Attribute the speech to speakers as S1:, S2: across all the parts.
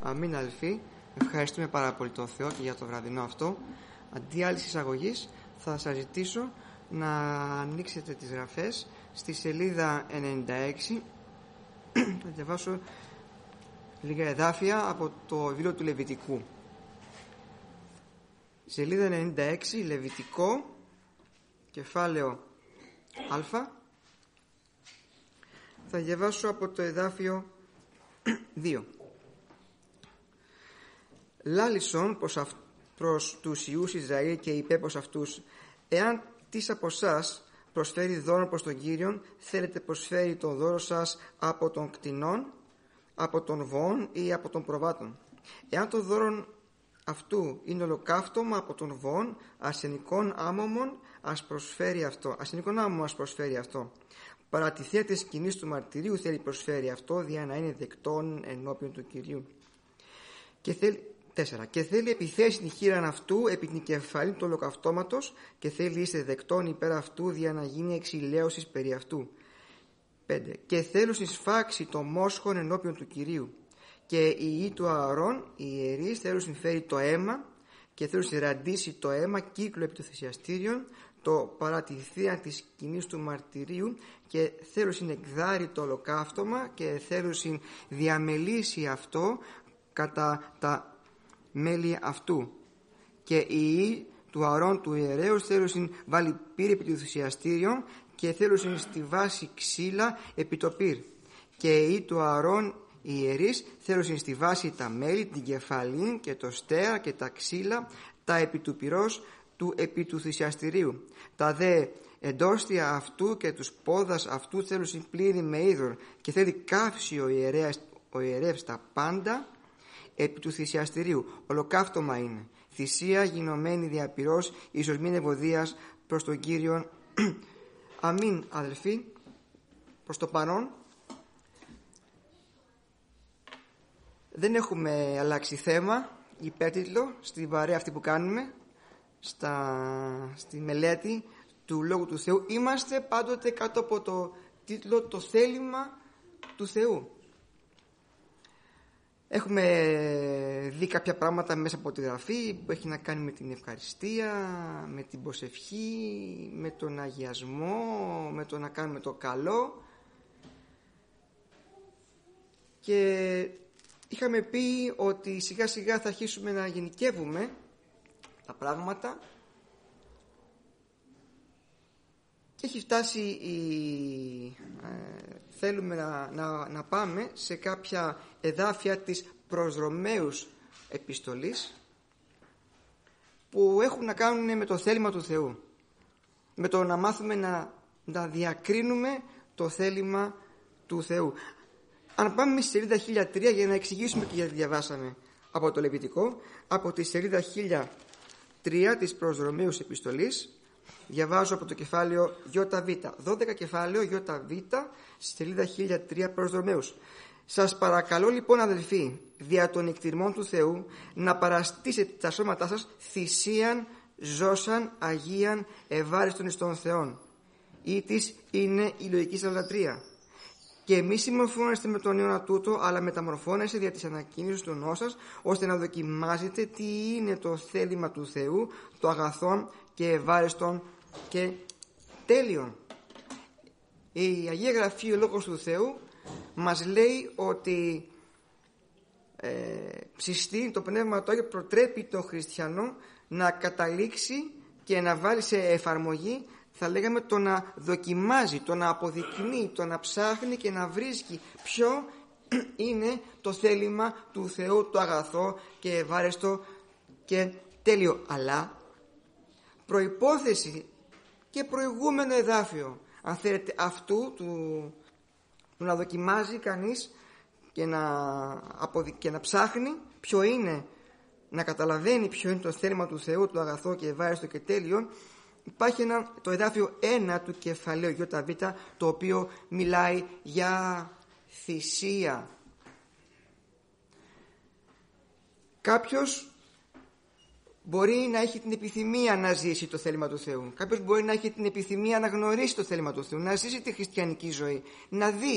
S1: Αμήν αδελφοί, ευχαριστούμε πάρα πολύ τον Θεό και για το βραδινό αυτό. Αντί άλλης εισαγωγής, θα σας ζητήσω να ανοίξετε τις γραφές στη σελίδα 96. Θα διαβάσω λίγα εδάφια από το βιβλίο του Λεβιτικού. Σελίδα 96, Λεβιτικό, κεφάλαιο Α. Θα διαβάσω από το εδάφιο 2. Λάλησον προς τους Ιούς Ισραήλ και είπε προς αυτούς: εάν τις από εσάς προσφέρει δώρο προς τον Κύριον, θέλετε προσφέρει το δώρο σας από των κτηνών, από των βοών ή από των προβάτων. Εάν το δώρο αυτού είναι ολοκαύτωμα από των βοών, ασθενικών άμωμων ας προσφέρει αυτό. Παρά τη θέα της σκηνής του μαρτυρίου θέλει προσφέρει αυτό, δια να είναι δεκτόν ενώπιον του Κυρίου. Και θέλει επιθέσει την χείραν αυτού επί την κεφαλή του ολοκαυτώματος και θέλει είστε δεκτόν υπέρ αυτού, δια να γίνει εξηλαίωσης περί αυτού. 5. Και θέλω συσφάξει το μόσχον ενώπιον του Κυρίου. Και οι υιοί του Ααρών, οι ιερείς, θέλουν συμφέρει το αίμα και θέλουν συρραντήσει το αίμα κύκλο επί το θυσιαστήριον, το παρά τη θεία της σκηνής του μαρτυρίου, και θέλουν συνεκδάρει το ολοκαύτωμα και θέλουν διαμελήσει αυτό κατά τα μέλη αυτού. Και οι υιοί του Ααρών του ιερέως θέλουν βάλει πύρ επί το θυσιαστήριον και θέλουν στη βάση ξύλα επί το πύρ. Και οι υιοί του Ααρών οι ιερείς θέλουν στη βάση τα μέλη, την κεφαλή και το στέα και τα ξύλα, τα επί του πυρός του επί του θυσιαστηρίου. Τα δε εντόστια αυτού και τους πόδας αυτού θέλουν πλήρη με είδωρ και θέλει καύσει ο ιερεύς τα πάντα επί του θυσιαστηρίου. Ολοκαύτωμα είναι. Θυσία γινωμένη δια πυρός, ίσως μην ευωδίας προς τον Κύριον. Αμήν αδελφοί. Προς το παρόν δεν έχουμε αλλάξει θέμα, υπέρτιτλο, στην παρέα αυτή που κάνουμε, στη μελέτη του Λόγου του Θεού. Είμαστε πάντοτε κάτω από το τίτλο «Το θέλημα του Θεού». Έχουμε δει κάποια πράγματα μέσα από τη Γραφή που έχει να κάνει με την ευχαριστία, με την προσευχή, με τον αγιασμό, με το να κάνουμε το καλό. Και είχαμε πει ότι σιγά σιγά θα αρχίσουμε να γενικεύουμε τα πράγματα και έχει φτάσει θέλουμε να πάμε σε κάποια εδάφια της προς Ρωμαίους επιστολής που έχουν να κάνουν με το θέλημα του Θεού, με το να μάθουμε να διακρίνουμε το θέλημα του Θεού. Αν πάμε στη σελίδα 1003 για να εξηγήσουμε και γιατί διαβάσαμε από το Λεβιτικό, από τη σελίδα 1003 της προς Ρωμαίους επιστολής, διαβάζω από το κεφάλαιο ΙΒ, 12 κεφάλαιο ΙΒ, σελίδα 1003 προς Ρωμαίους. Σας παρακαλώ λοιπόν αδελφοί, δια των εκτιρμών του Θεού, να παραστήσετε τα σώματά σας θυσίαν, ζώσαν, αγίαν, ευάριστον εις των Θεών. Ή της είναι η λογική σας λατρεία. Και μη συμμορφώνεστε με τον αιώνα τούτο, αλλά μεταμορφώνεστε δια της ανακοίνωσης του νόου σας, ώστε να δοκιμάζετε τι είναι το θέλημα του Θεού, το αγαθόν και ευάριστον και τέλειον. Η Αγία Γραφή, ο Λόγος του Θεού, μας λέει ότι συστήνει το Πνεύμα το Άγιο, προτρέπει τον χριστιανό να καταλήξει και να βάλει σε εφαρμογή, θα λέγαμε, το να δοκιμάζει, το να αποδεικνύει, το να ψάχνει και να βρίσκει ποιο είναι το θέλημα του Θεού, το αγαθό και ευάρεστο και τέλειο. Αλλά προϋπόθεση και προηγούμενο εδάφιο, αν θέλετε, αυτού του να δοκιμάζει κανείς και να ψάχνει ποιο είναι, να καταλαβαίνει ποιο είναι το θέλημα του Θεού, το αγαθό και ευάρεστο και τέλειο. Υπάρχει το εδάφιο 1 του κεφαλαίου ΙΒ, το οποίο μιλάει για θυσία. Κάποιος μπορεί να έχει την επιθυμία να ζήσει το θέλημα του Θεού. Κάποιος μπορεί να έχει την επιθυμία να γνωρίσει το θέλημα του Θεού, να ζήσει τη χριστιανική ζωή, να δει,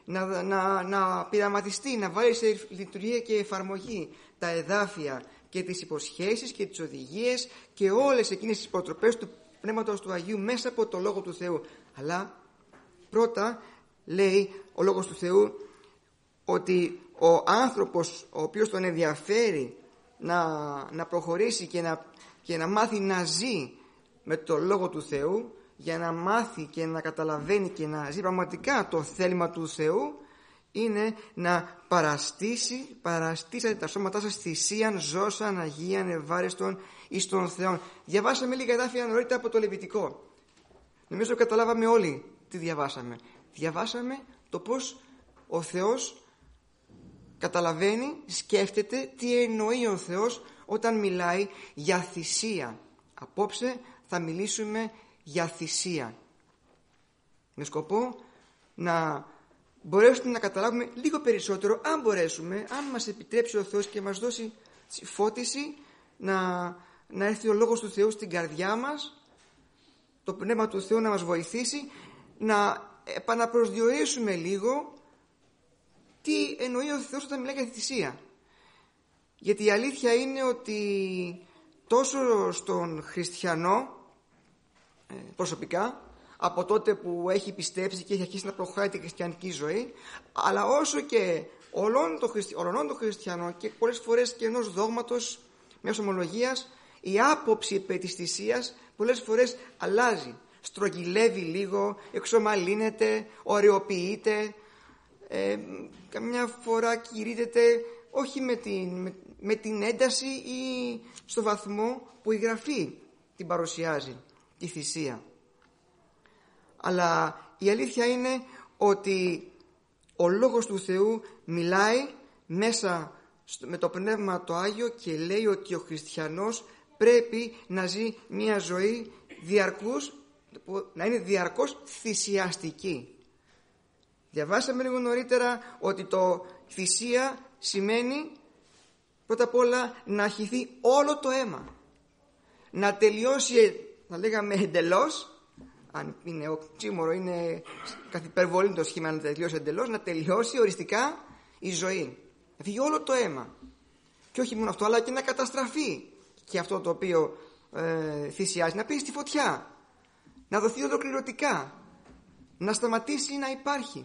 S1: να πειραματιστεί, να βάλει σε λειτουργία και εφαρμογή τα εδάφια και τις υποσχέσεις και τις οδηγίες και όλες εκείνες τις προτροπές του Πνεύματος του Αγίου μέσα από το Λόγο του Θεού. Αλλά πρώτα λέει ο Λόγος του Θεού ότι ο άνθρωπος ο οποίος τον ενδιαφέρει να προχωρήσει και να μάθει να ζει με το Λόγο του Θεού, για να μάθει και να καταλαβαίνει και να ζει πραγματικά το θέλημα του Θεού, είναι να παραστήσετε τα σώματά σας θυσίαν, ζώσαν, αγίαν, ευάρεστον εις τον Θεόν. Διαβάσαμε λίγα εδάφια νωρίτερα από το Λεβιτικό. Νομίζω καταλάβαμε όλοι τι διαβάσαμε. Διαβάσαμε το πώς ο Θεός καταλαβαίνει, σκέφτεται τι εννοεί ο Θεός όταν μιλάει για θυσία. Απόψε θα μιλήσουμε για θυσία, με σκοπό να μπορέσουμε να καταλάβουμε λίγο περισσότερο, αν μπορέσουμε, αν μας επιτρέψει ο Θεός και μας δώσει φώτιση, να έρθει ο Λόγος του Θεού στην καρδιά μας, το Πνεύμα του Θεού να μας βοηθήσει να επαναπροσδιορίσουμε λίγο τι εννοεί ο Θεός όταν μιλάει για θυσία. Γιατί η αλήθεια είναι ότι τόσο στον χριστιανό προσωπικά, από τότε που έχει πιστέψει και έχει αρχίσει να προχωράει τη χριστιανική ζωή, αλλά όσο και όλων των χριστιανών και πολλές φορές και ενός δόγματος μιας ομολογίας, η άποψη περί της θυσίας πολλές φορές αλλάζει, στρογγυλεύει λίγο, εξομαλύνεται, ωρεοποιείται, καμιά φορά κηρύττεται όχι με την ένταση ή στο βαθμό που η Γραφή την παρουσιάζει, τη θυσία. Αλλά η αλήθεια είναι ότι ο Λόγος του Θεού μιλάει μέσα με το Πνεύμα το Άγιο και λέει ότι ο χριστιανός πρέπει να ζει μια ζωή να είναι διαρκώς θυσιαστική. Διαβάσαμε λίγο νωρίτερα ότι το θυσία σημαίνει πρώτα απ' όλα να χυθεί όλο το αίμα, να τελειώσει, να λέγαμε εντελώς, αν είναι οξύμορο, είναι καθ' υπερβολή το σχήμα να τελειώσει εντελώς, να τελειώσει οριστικά η ζωή, να φύγει όλο το αίμα. Και όχι μόνο αυτό, αλλά και να καταστραφεί και αυτό το οποίο θυσιάζει, να πήγε στη φωτιά, να δοθεί ολοκληρωτικά, να σταματήσει να υπάρχει.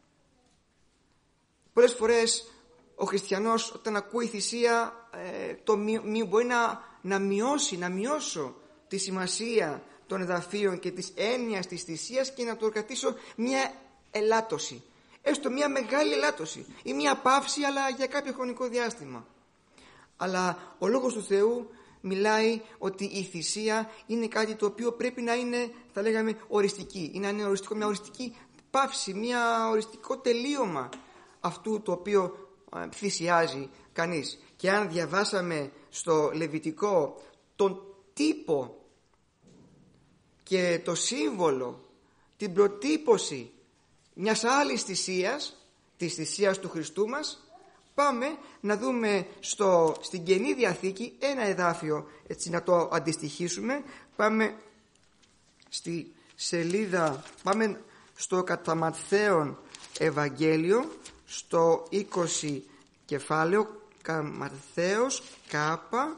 S1: Πολλές φορές ο χριστιανός όταν ακούει θυσία μπορεί να μειώσω τη σημασία των εδαφίων και της έννοιας της θυσίας και να το κρατήσω μια ελάττωση, έστω μια μεγάλη ελάττωση ή μια παύση, αλλά για κάποιο χρονικό διάστημα. Αλλά ο Λόγος του Θεού μιλάει ότι η θυσία είναι κάτι το οποίο πρέπει να είναι, θα λέγαμε, οριστική, ή να είναι μια οριστική παύση, μια οριστικό τελείωμα αυτού το οποίο θυσιάζει κανείς. Και αν διαβάσαμε στο Λεβιτικό τον τύπο και το σύμβολο, την προτύπωση μιας άλλης θυσίας, της θυσίας του Χριστού μας, πάμε να δούμε στην Καινή Διαθήκη ένα εδάφιο, έτσι να το αντιστοιχίσουμε. Πάμε στη σελίδα, πάμε στο κατά Ματθαίον Ευαγγέλιο, στο 20 κεφάλαιο, Ματθαίος Κάπα,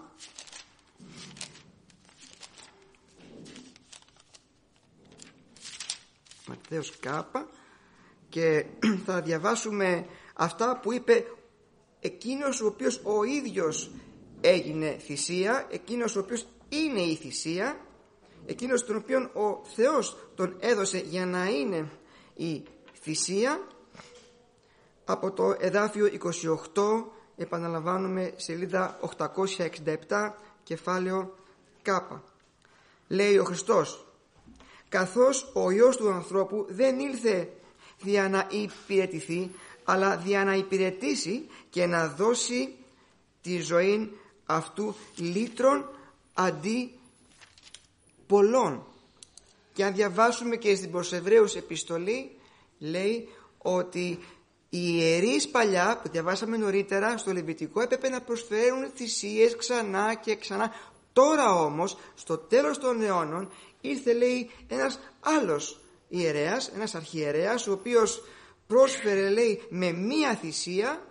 S1: Ματθαίος Κάπα, και θα διαβάσουμε αυτά που είπε εκείνος ο οποίος ο ίδιος έγινε θυσία, εκείνος ο οποίος είναι η θυσία, εκείνος τον οποίον ο Θεός τον έδωσε για να είναι η θυσία. Από το εδάφιο 28, επαναλαμβάνουμε, σελίδα 867, κεφάλαιο Κάπα. Λέει ο Χριστός: καθώς ο Υιός του ανθρώπου δεν ήλθε για να υπηρετηθεί, αλλά για να υπηρετήσει και να δώσει τη ζωή αυτού λύτρων αντί πολλών. Και αν διαβάσουμε και στην προς Εβραίους επιστολή, λέει ότι οι ιερείς παλιά που διαβάσαμε νωρίτερα στο Λεβιτικό έπρεπε να προσφέρουν θυσίες ξανά και ξανά. Τώρα όμως, στο τέλος των αιώνων, ήρθε, λέει, ένας άλλος ιερέας, ένας αρχιερέας, ο οποίος πρόσφερε, λέει, με μία θυσία,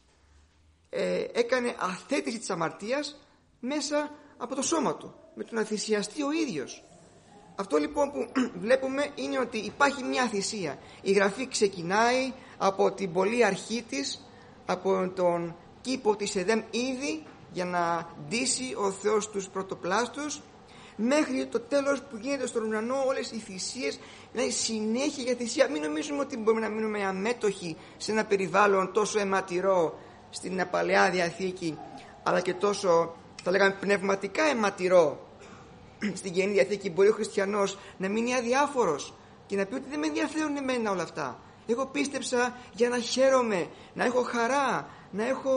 S1: έκανε αθέτηση της αμαρτίας μέσα από το σώμα του, με το να θυσιαστεί ο ίδιος. Αυτό λοιπόν που βλέπουμε είναι ότι υπάρχει μια θυσία. Η Γραφή ξεκινάει από την πολύ αρχή της, από τον κήπο της Εδέμ ήδη, για να ντύσει ο Θεός τους πρωτοπλάστους, μέχρι το τέλος που γίνεται στον ουρανό όλες οι θυσίες, δηλαδή συνέχεια για θυσία. Μην νομίζουμε ότι μπορούμε να μείνουμε αμέτωχοι σε ένα περιβάλλον τόσο αιματηρό στην Παλαιά Διαθήκη, αλλά και τόσο, θα λέγαμε, πνευματικά αιματηρό στην Καινή Διαθήκη. Μπορεί ο χριστιανός να μείνει αδιάφορος και να πει ότι δεν με ενδιαφέρουν εμένα όλα αυτά. Εγώ πίστεψα για να χαίρομαι, να έχω χαρά, να έχω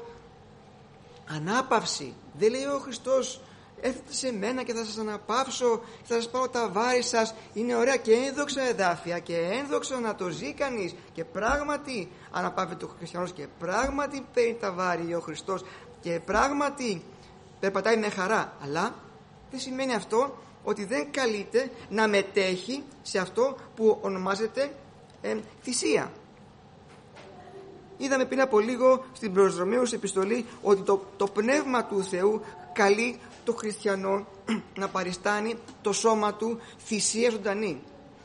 S1: ανάπαυση. Δεν λέει ο Χριστός, έρθετε σε μένα και θα σας αναπαύσω και θα σας πάρω τα βάρη σας. Είναι ωραία και ένδοξα εδάφια και ένδοξο να το ζει κανείς, και πράγματι αναπαύεται ο χριστιανός και πράγματι παίρνει τα βάρη ο Χριστός και πράγματι περπατάει με χαρά. Αλλά δεν σημαίνει αυτό ότι δεν καλείται να μετέχει σε αυτό που ονομάζεται θυσία. Είδαμε πριν από λίγο στην προς Ρωμαίους επιστολή ότι το Πνεύμα του Θεού καλεί το χριστιανό να παριστάνει το σώμα του θυσία ζωντανή.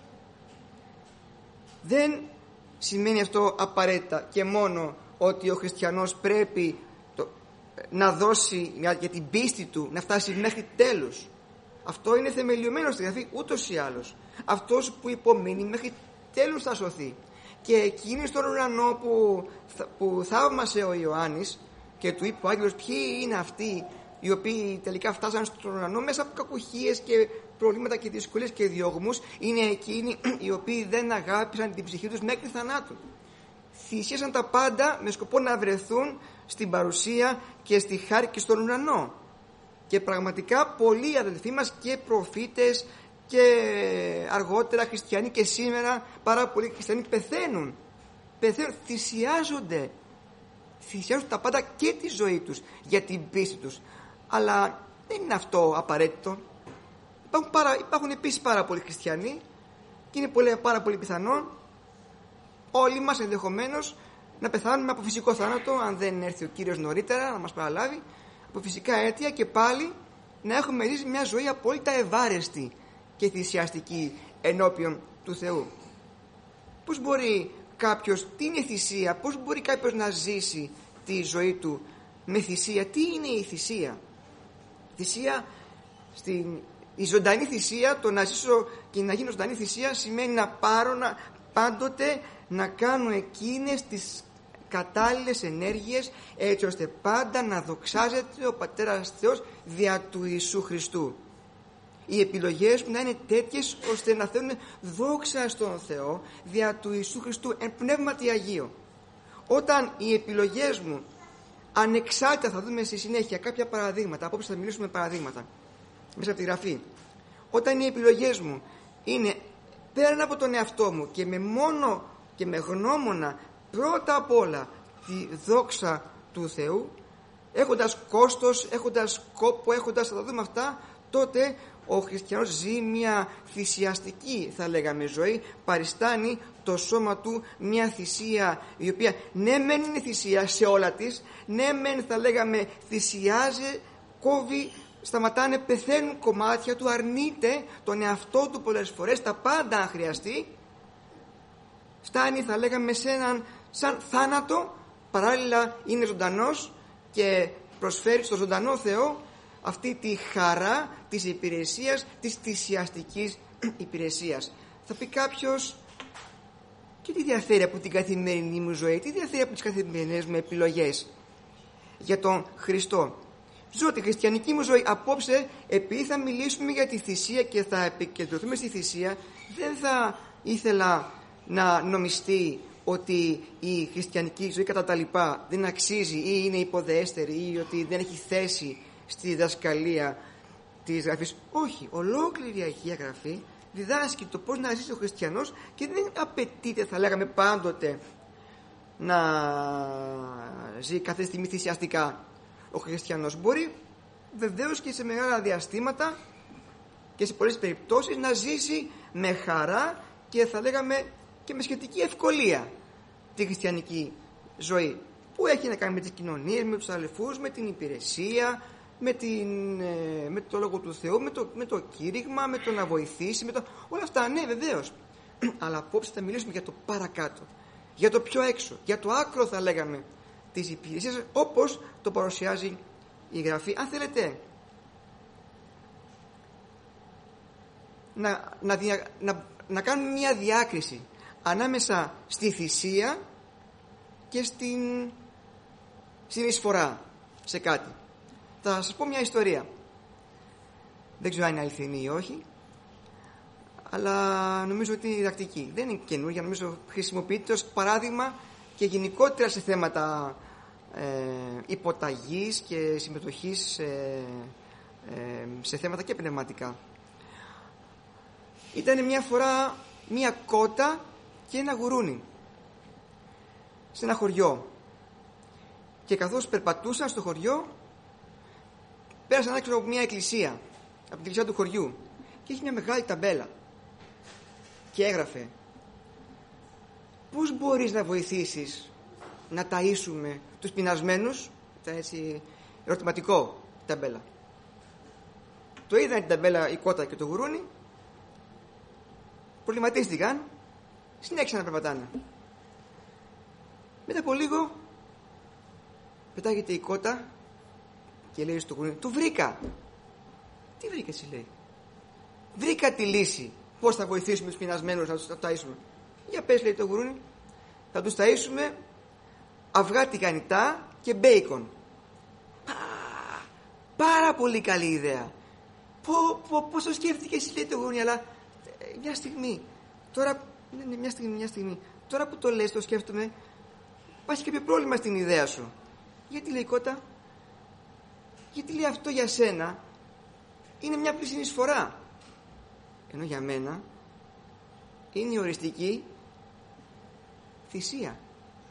S1: Δεν σημαίνει αυτό απαραίτητα και μόνο ότι ο χριστιανός πρέπει να δώσει για την πίστη του, να φτάσει μέχρι τέλους. Αυτό είναι θεμελιωμένο στη Γραφή ούτως ή άλλως. Αυτός που υπομείνει μέχρι τέλους θα σωθεί. Και εκείνη στον ουρανό που θαύμασε ο Ιωάννης και του είπε ο άγγελος ποιοι είναι αυτοί οι οποίοι τελικά φτάσαν στον ουρανό μέσα από κακουχίες και προβλήματα και δυσκολίες και διωγμούς, είναι εκείνοι οι οποίοι δεν αγάπησαν την ψυχή τους μέχρι θανάτου. Θυσίασαν τα πάντα με σκοπό να βρεθούν στην παρουσία και στη χάρη και στον ουρανό. Και πραγματικά πολλοί αδελφοί μας και προφήτες και αργότερα χριστιανοί και σήμερα πάρα πολλοί χριστιανοί πεθαίνουν, θυσιάζουν τα πάντα και τη ζωή τους για την πίστη τους. Αλλά δεν είναι αυτό απαραίτητο. Υπάρχουν επίσης πάρα πολλοί χριστιανοί και είναι πάρα πολύ πιθανό όλοι μας ενδεχομένως να πεθάνουμε από φυσικό θάνατο, αν δεν έρθει ο Κύριος νωρίτερα να μας παραλάβει, από φυσικά αίτια, και πάλι να έχουμε ζήσει μια ζωή απόλυτα ευάρεστη και θυσιαστική ενώπιον του Θεού. Πώς μπορεί κάποιος, τι είναι θυσία, πώς μπορεί κάποιος να ζήσει τη ζωή του με θυσία? Τι είναι η θυσία? Η ζωντανή θυσία, το να ζήσω και να γίνω ζωντανή θυσία, σημαίνει να πάρω πάντοτε να κάνω εκείνες τις κατάλληλες ενέργειες, έτσι ώστε πάντα να δοξάζεται ο Πατέρας Θεός δια του Ιησού Χριστού. Οι επιλογές μου να είναι τέτοιες ώστε να θέλουν δόξα στον Θεό δια του Ιησού Χριστού εν πνεύματι Αγίο. Όταν οι επιλογές μου ανεξάρτητα, θα δούμε στη συνέχεια κάποια παραδείγματα, απόψε θα μιλήσουμε παραδείγματα μέσα από τη Γραφή, όταν οι επιλογές μου είναι πέραν από τον εαυτό μου και με γνώμονα πρώτα απ' όλα τη δόξα του Θεού, έχοντας κόστος, έχοντας κόπο, θα τα δούμε αυτά, τότε ο χριστιανός ζει μια θυσιαστική, θα λέγαμε, ζωή, παριστάνει το σώμα του μια θυσία η οποία ναι μεν είναι θυσία σε όλα της, ναι μεν θα λέγαμε θυσιάζει, κόβει, σταματάνε, πεθαίνουν κομμάτια του, αρνείται τον εαυτό του πολλές φορές, τα πάντα αν χρειαστεί, φτάνει θα λέγαμε σε έναν σαν θάνατο, παράλληλα είναι ζωντανός και προσφέρει στο ζωντανό Θεό αυτή τη χαρά της υπηρεσίας, της θυσιαστικής υπηρεσίας. Θα πει κάποιος, και τι διαφέρει από την καθημερινή μου ζωή, τι διαφέρει από τις καθημερινές μου επιλογές για τον Χριστό? Ζω τη χριστιανική μου ζωή. Απόψε, επειδή θα μιλήσουμε για τη θυσία και θα επικεντρωθούμε στη θυσία, δεν θα ήθελα να νομιστεί ότι η χριστιανική ζωή κατά τα λοιπά δεν αξίζει ή είναι υποδέστερη ή ότι δεν έχει θέση στη διδασκαλία της Γραφής. Όχι, ολόκληρη η Αγία Γραφή διδάσκει το πώς να ζήσει ο χριστιανός και δεν απαιτείται, θα λέγαμε, πάντοτε να ζει κάθε στιγμή θυσιαστικά. Ο χριστιανός μπορεί βεβαίως και σε μεγάλα διαστήματα και σε πολλές περιπτώσεις να ζήσει με χαρά και θα λέγαμε και με σχετική ευκολία. τη χριστιανική ζωή, που έχει να κάνει με τις κοινωνίες, με τους αδελφούς, με την υπηρεσία, με το Λόγο του Θεού, με το κήρυγμα, με το να βοηθήσει, όλα αυτά, ναι, βεβαίως. Αλλά απόψε θα μιλήσουμε για το παρακάτω, για το πιο έξω, για το άκρο, θα λέγαμε, της υπηρεσίας, όπως το παρουσιάζει η Γραφή. Αν θέλετε να κάνουμε μια διάκριση ανάμεσα στη θυσία και στην εισφορά σε κάτι. Θα σας πω μια ιστορία. Δεν ξέρω αν είναι αληθινή ή όχι, αλλά νομίζω ότι είναι διδακτική. Δεν είναι καινούργια, νομίζω χρησιμοποιείται ως παράδειγμα και γενικότερα σε θέματα υποταγής και συμμετοχής σε θέματα και πνευματικά. Ήταν μια φορά μια κότα και ένα γουρούνι σε ένα χωριό, και καθώς περπατούσαν στο χωριό πέρασαν έξω από μια εκκλησία, από την εκκλησία του χωριού, και είχε μια μεγάλη ταμπέλα και έγραφε: πώς μπορείς να βοηθήσεις να ταΐσουμε τους πεινασμένους? Ήταν έτσι ερωτηματικό ταμπέλα. Το είδαν την ταμπέλα η κότα και το γουρούνι, προβληματίστηκαν, συνέχισαν να περπατάνε. Μετά από λίγο πετάγεται η κότα και λέει στο γουρούνι: το βρήκα. Τι βρήκα, εσύ, λέει? Βρήκα τη λύση. Πώς θα βοηθήσουμε τους πεινασμένους να τους ταΐσουμε? Για πες, λέει το γουρούνι. Θα τους ταΐσουμε αυγά τηγανιτά και μπέικον. Πάρα πολύ καλή ιδέα. Πώς το σκέφτηκες, λέει το γουρούνι? Αλλά μια στιγμή. Τώρα, ναι, μια στιγμή. Τώρα που το λες, το σκέφτομαι, υπάρχει κάποιο πρόβλημα στην ιδέα σου. Γιατί, λέει η κότα? Γιατί, λέει, αυτό για σένα είναι μια απλή συνεισφορά, ενώ για μένα είναι η οριστική θυσία.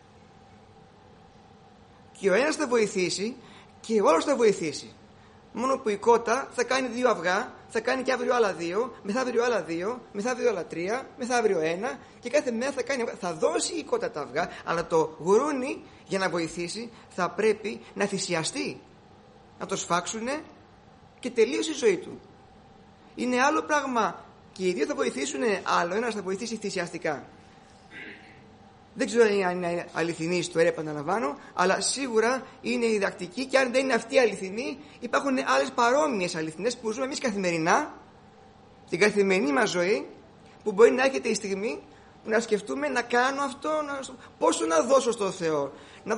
S1: Και ο ένας θα βοηθήσει και ο άλλος θα βοηθήσει. Μόνο που η κότα θα κάνει 2 αυγά, θα κάνει και αύριο άλλα 2, μεθαύριο άλλα 2, μεθαύριο άλλα 3, μεθαύριο 1, και κάθε μέρα θα δώσει η κότα τα αυγά, αλλά το γουρούνι, για να βοηθήσει, θα πρέπει να θυσιαστεί, να το σφάξουνε και τελείωσε η ζωή του. Είναι άλλο πράγμα και οι δύο θα βοηθήσουν, άλλο ένας θα βοηθήσει θυσιαστικά. Δεν ξέρω αν είναι αληθινή η ιστορία, επαναλαμβάνω, αλλά σίγουρα είναι διδακτική, και αν δεν είναι αυτή αληθινή, υπάρχουν άλλες παρόμοιες αληθινές που ζούμε εμείς καθημερινά, την καθημερινή μας ζωή, που μπορεί να έρχεται η στιγμή που να σκεφτούμε να κάνω αυτό, πόσο να δώσω στο Θεό, να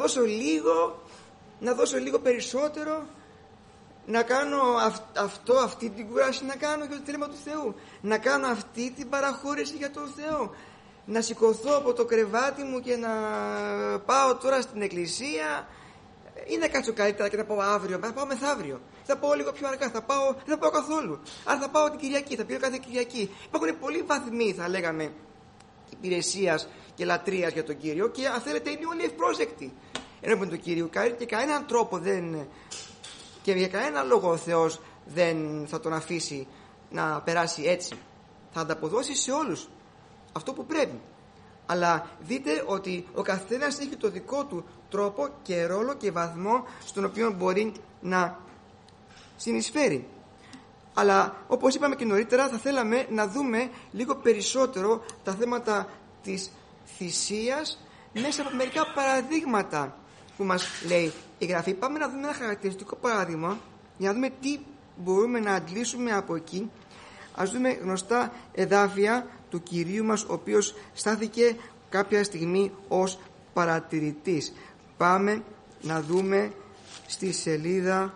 S1: δώσω λίγο περισσότερο, να κάνω αυτή την κούραση να κάνω για το θέλημα του Θεού, να κάνω αυτή την παραχώρηση για τον Θεό, να σηκωθώ από το κρεβάτι μου και να πάω τώρα στην εκκλησία, ή να κάτσω καλύτερα και να πάω αύριο, θα πάω μεθαύριο, θα πάω λίγο πιο αργά, δεν θα πάω καθόλου, αλλά θα πάω την Κυριακή, θα πηγαίνω κάθε Κυριακή. Υπάρχουν πολλοί βαθμοί, θα λέγαμε, υπηρεσίας και λατρείας για τον Κύριο, και αν θέλετε είναι όλοι ευπρόσδεκτοι ενώπιον του Κυρίου, και κανέναν τρόπο και για κανένα λόγο ο Θεός δεν θα τον αφήσει να περάσει έτσι. Θα ανταποδώσει σε όλους αυτό που πρέπει. Αλλά δείτε ότι ο καθένας έχει το δικό του τρόπο και ρόλο και βαθμό στον οποίο μπορεί να συνεισφέρει. Αλλά όπως είπαμε και νωρίτερα, θα θέλαμε να δούμε λίγο περισσότερο τα θέματα της θυσίας μέσα από μερικά παραδείγματα που μας λέει η Γραφή. Πάμε να δούμε ένα χαρακτηριστικό παράδειγμα για να δούμε τι μπορούμε να αντλήσουμε από εκεί. Ας δούμε γνωστά εδάφια του Κυρίου μας, ο οποίος στάθηκε κάποια στιγμή ως παρατηρητής. Πάμε να δούμε στη σελίδα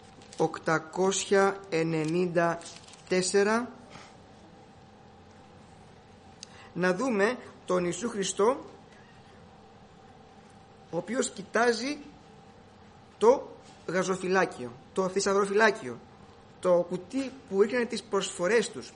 S1: 894, να δούμε τον Ιησού Χριστό, ο οποίος κοιτάζει το γαζοφυλάκιο, το θησαυροφυλάκιο, το κουτί που είχαν τις προσφορές τους.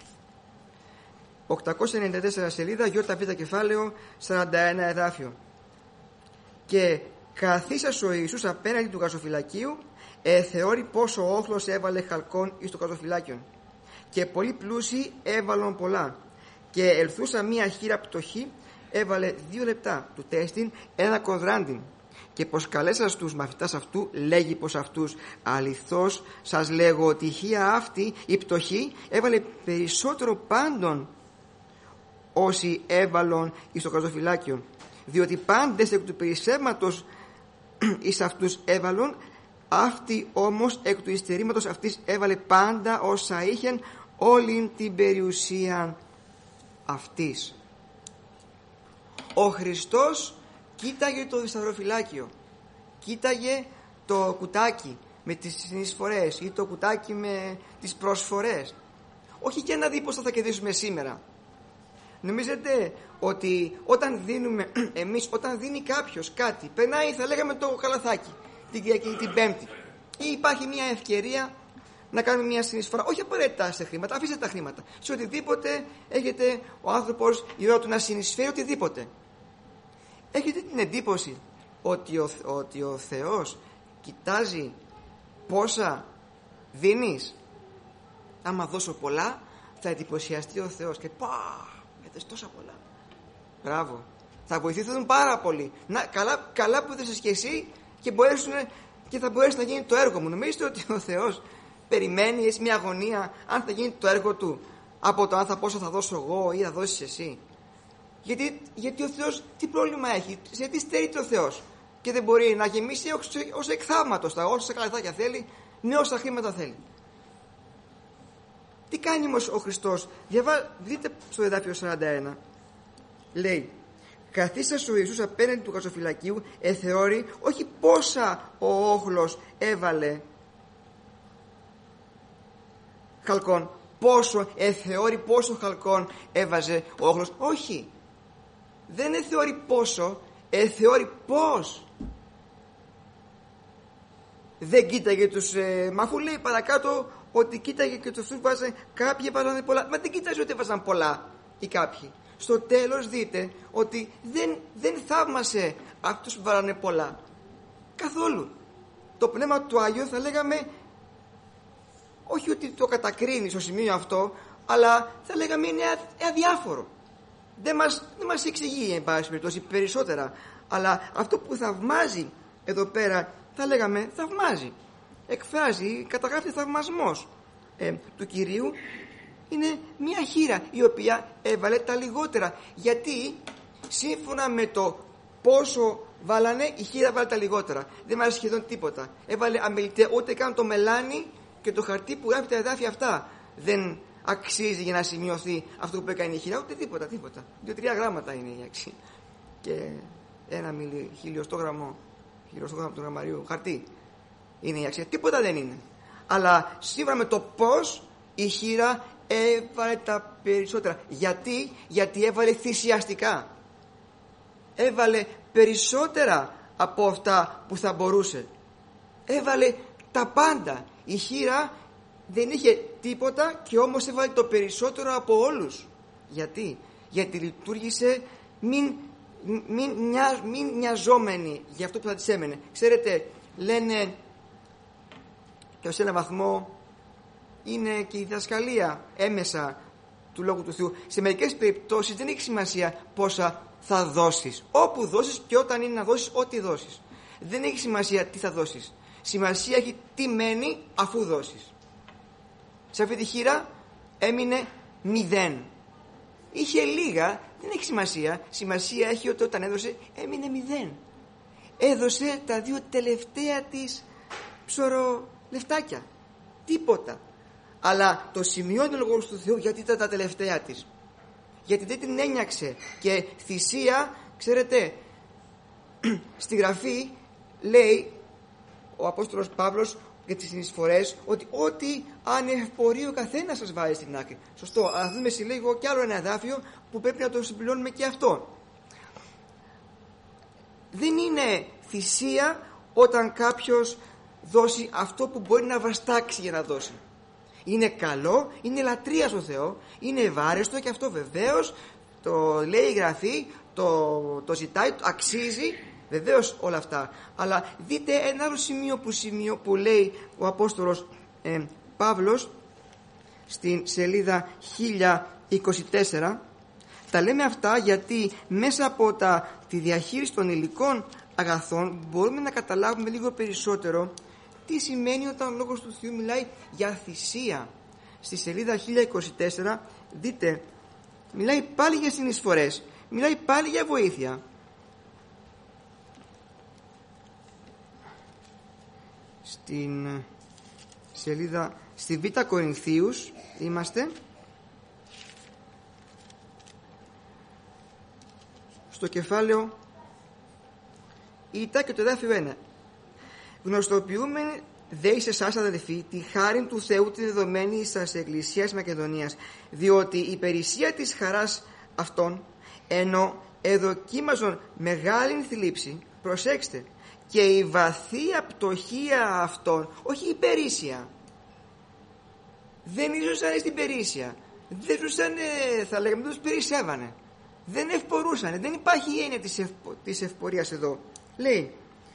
S1: 894 σελίδα, ΙΒ κεφάλαιο, 41 εδάφιο. Και καθίσας ο Ιησούς απέναντι του γαζοφυλακίου, θεώρη πόσο όχλος έβαλε χαλκών εις το γαζοφυλάκιον. Και πολλοί πλούσιοι έβαλαν πολλά. Και ελθούσα μία χείρα πτωχή, έβαλε 2 λεπτά του τέστην ένα κοδράντιν, και πως καλέσας τους μαθητάς αυτού, λέγει πως αυτούς αληθώς σας λέγω ότι η χία αυτή η πτωχή έβαλε περισσότερο πάντων όσοι έβαλον εις το χαρτοφυλάκιο, διότι πάντες εκ του περισσεύματος εις αυτούς έβαλον, αυτή όμως εκ του υστερήματος αυτής έβαλε πάντα όσα είχεν όλην την περιουσία αυτής. Ο Χριστός κοίταγε το σταυροφυλάκιο, κοίταγε το κουτάκι με τις συνεισφορές ή το κουτάκι με τις προσφορές, όχι για να δει πώς θα κερδίσουμε σήμερα. Νομίζετε ότι όταν δίνουμε εμείς, όταν δίνει κάποιος κάτι, περνάει, θα λέγαμε, το καλαθάκι την Κυριακή, την Πέμπτη, ή υπάρχει μια ευκαιρία να κάνουμε μια συνεισφορά, όχι απαραίτητα σε χρήματα, αφήστε τα χρήματα, σε οτιδήποτε έχετε ο άνθρωπος η ώρα του να συνεισφέρει οτιδήποτε. Έχετε την εντύπωση ότι ο Θεός κοιτάζει πόσα δίνεις? Άμα δώσω πολλά, θα εντυπωσιαστεί ο Θεός και έδωσες τόσα πολλά, μπράβο, θα βοηθηθούν πάρα πολύ. Καλά που έδωσες και εσύ και θα μπορέσει να γίνει το έργο μου. Νομίζετε ότι ο Θεός περιμένει, έχει μια αγωνία αν θα γίνει το έργο του από το αν πόσο θα δώσω εγώ ή θα δώσεις εσύ? Γιατί ο Θεός τι πρόβλημα έχει? Σε τι στερείται ο Θεός? Και δεν μπορεί να γεμίσει ως εκθαύματος όσα καλαθάκια θέλει, με όσα χρήματα θέλει. Τι κάνει όμως ο Χριστός? Δείτε στο εδάφιο 41, λέει: καθίστας ο Ιησούς απέναντι του χαρτοφυλακίου, εθεώρει όχι πόσα ο όχλος έβαλε χαλκών, εθεώρει πόσο χαλκών έβαζε ο όχλος. Όχι, δεν εθεώρει πόσο, εθεώρει πώς. Δεν κοίταγε τους μα αφού λέει παρακάτω ότι κοίταγε και τους βάζανε, κάποιοι έβαζαν πολλά, μα δεν κοίταζε ότι έβαζαν πολλά ή κάποιοι. Στο τέλος δείτε ότι δεν θαύμασε αυτούς που βάλανε πολλά καθόλου. Το Πνεύμα του Άγιου, θα λέγαμε, όχι ότι το κατακρίνει στο σημείο αυτό, αλλά θα λέγαμε είναι αδιάφορο. Δεν μας εξηγεί εν πάση περιπτώσει περισσότερα, αλλά αυτό που θαυμάζει εδώ πέρα, θα λέγαμε θαυμάζει, εκφράζει, καταγράφει θαυμασμός του Κυρίου. Είναι μια χήρα η οποία έβαλε τα λιγότερα, γιατί σύμφωνα με το πόσο βάλανε, η χήρα βάλε τα λιγότερα. Δεν βάλε σχεδόν τίποτα. Έβαλε αμεληταία, ούτε καν το μελάνι και το χαρτί που γράφει τα εδάφια αυτά δεν αξίζει για να σημειωθεί αυτό που έκανε η χήρα, ούτε τίποτα. 2-3 γράμματα είναι η αξία και 1 χιλιοστό του γραμμαρίου χαρτί είναι η αξία, τίποτα δεν είναι. Αλλά σύμφωνα με το πώς, η χήρα έβαλε τα περισσότερα. Γιατί έβαλε θυσιαστικά, έβαλε περισσότερα από αυτά που θα μπορούσε, έβαλε τα πάντα. Η χήρα δεν είχε τίποτα και όμως έβαλε το περισσότερο από όλους. Γιατί λειτουργήσε μην νοιαζόμενη για αυτό που θα της έμενε. Ξέρετε, λένε και ως ένα βαθμό είναι και η διδασκαλία έμεσα του Λόγου του Θεού. Σε μερικές περιπτώσεις δεν έχει σημασία πόσα θα δώσεις, όπου δώσεις και όταν είναι να δώσεις, ό,τι δώσεις. Δεν έχει σημασία τι θα δώσεις. Σημασία έχει τι μένει αφού δώσεις. Σε αυτή τη χείρα έμεινε 0. Είχε λίγα, δεν έχει σημασία. Σημασία έχει ότι όταν έδωσε έμεινε 0. Έδωσε τα 2 τελευταία της ψωρολεφτάκια. Τίποτα. Αλλά το σημειώνει ο Λόγος του Θεού γιατί ήταν τα τελευταία της. Γιατί δεν την ένιαξε. Και θυσία, ξέρετε, στη Γραφή λέει ο Απόστολος Παύλος για τις συνεισφορές ότι ό,τι ανευπορεί ο καθένας σας βάζει στην άκρη. Σωστό, αλλά δούμε σε λίγο κι άλλο ένα εδάφιο που πρέπει να το συμπληρώνουμε και αυτό. Δεν είναι θυσία όταν κάποιος δώσει αυτό που μπορεί να βαστάξει για να δώσει. Είναι καλό, είναι λατρεία στο Θεό, είναι ευάρεστο και αυτό βεβαίως το λέει η Γραφή, το ζητάει, το αξίζει βεβαίως όλα αυτά. Αλλά δείτε ένα άλλο σημείο που λέει ο Απόστολος Παύλος στην σελίδα 1024, Τα λέμε αυτά γιατί μέσα από τη διαχείριση των υλικών αγαθών μπορούμε να καταλάβουμε λίγο περισσότερο τι σημαίνει όταν ο Λόγος του Θεού μιλάει για θυσία. Στη σελίδα 1024 δείτε, μιλάει πάλι για συνεισφορές, μιλάει πάλι για βοήθεια. Στην σελίδα, στη Β' Κορινθίους είμαστε, στο κεφάλαιο Ήτα και το εδάφιο 1. Γνωστοποιούμε δε εις εσάς αδελφοί τη χάριν του Θεού τη δεδομένη στα εκκλησίας Μακεδονίας, διότι η περισσία της χαράς αυτών, ενώ εδοκίμαζον μεγάλην θλίψη, προσέξτε, και η βαθία πτωχία αυτών, όχι η περίσσια, δεν ήσουσαν στην περίσσια, δεν ζούσαν, θα λέγαμε, δεν τους περισσεύανε, δεν ευπορούσαν, δεν υπάρχει η έννοια της ευπορίας εδώ. Λέει,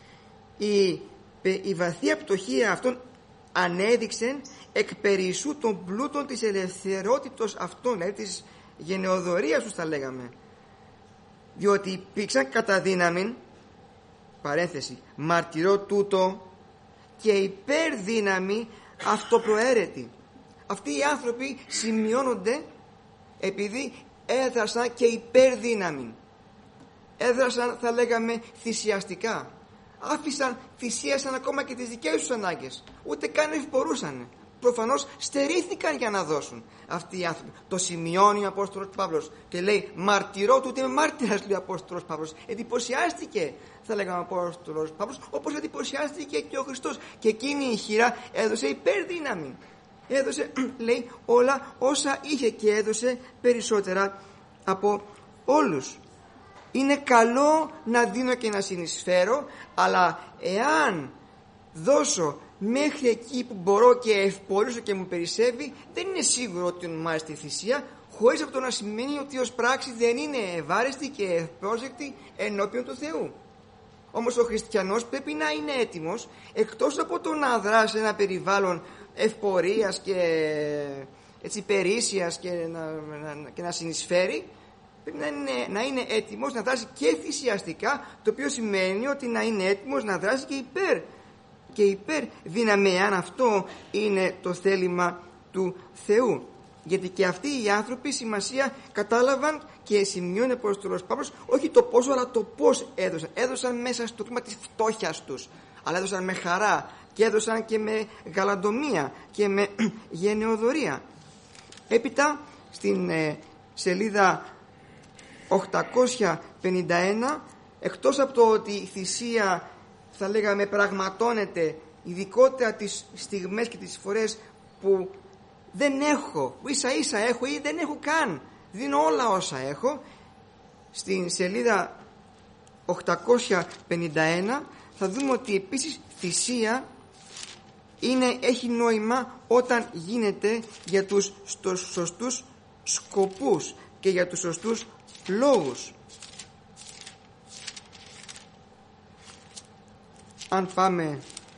S1: η βαθία πτωχία αυτών ανέδειξε εκ περισσού των πλούτων της ελευθερότητος αυτών, δηλαδή της γενεοδορίας τους, θα λέγαμε, διότι υπήρξαν κατά δύναμην, παρένθεση, μαρτυρώ τούτο, και υπερδύναμη αυτοπροαίρετη. Αυτοί οι άνθρωποι σημειώνονται επειδή έδρασαν και υπερδύναμη, έδρασαν, θα λέγαμε, θυσιαστικά, θυσίασαν ακόμα και τις δικές τους ανάγκες, ούτε καν ευπορούσαν. Προφανώς στερήθηκαν για να δώσουν αυτοί οι άνθρωποι. Το σημειώνει ο Απόστολος Παύλος και λέει, μαρτυρώ του, ούτε μάρτυρας, λέει ο Απόστολος Παύλος. Εντυπωσιάστηκε, θα λέγαμε, ο Απόστολος Παύλος, όπως εντυπωσιάστηκε και ο Χριστός. Και εκείνη η χείρα έδωσε υπερδύναμη, έδωσε, λέει, όλα όσα είχε και έδωσε περισσότερα από όλους. Είναι καλό να δίνω και να συνεισφέρω, αλλά εάν δώσω μέχρι εκεί που μπορώ και ευπορήσω και μου περισσεύει, δεν είναι σίγουρο ότι ονομάζεται θυσία, χωρίς αυτό να σημαίνει ότι ως πράξη δεν είναι ευάρεστη και ευπρόσδεκτη ενώπιον του Θεού. Όμως ο χριστιανός πρέπει να είναι έτοιμος, εκτός από το να δράσει ένα περιβάλλον ευπορίας και έτσι περίσσιας και να συνεισφέρει, πρέπει να είναι έτοιμος να δράσει και θυσιαστικά, το οποίο σημαίνει ότι να είναι έτοιμος να δράσει και υπέρ δύναμη, αν αυτό είναι το θέλημα του Θεού. Γιατί και αυτοί οι άνθρωποι σημασία κατάλαβαν και σημειώνει ο Απόστολος Παύλος όχι το πόσο, αλλά το πώς έδωσαν. Έδωσαν μέσα στο κλίμα της φτώχειας τους, αλλά έδωσαν με χαρά και έδωσαν και με γαλαντομία και με γενεοδορία. Έπειτα στην σελίδα 851, εκτός από το ότι η θυσία, θα λέγαμε, πραγματώνεται ειδικότερα τις στιγμές και τις φορές που δεν έχω, που ίσα ίσα έχω ή δεν έχω καν, δίνω όλα όσα έχω, στην σελίδα 851 θα δούμε ότι επίσης θυσία έχει νόημα όταν γίνεται για τους σωστούς σκοπούς και για τους σωστούς λόγους. Αν πάμε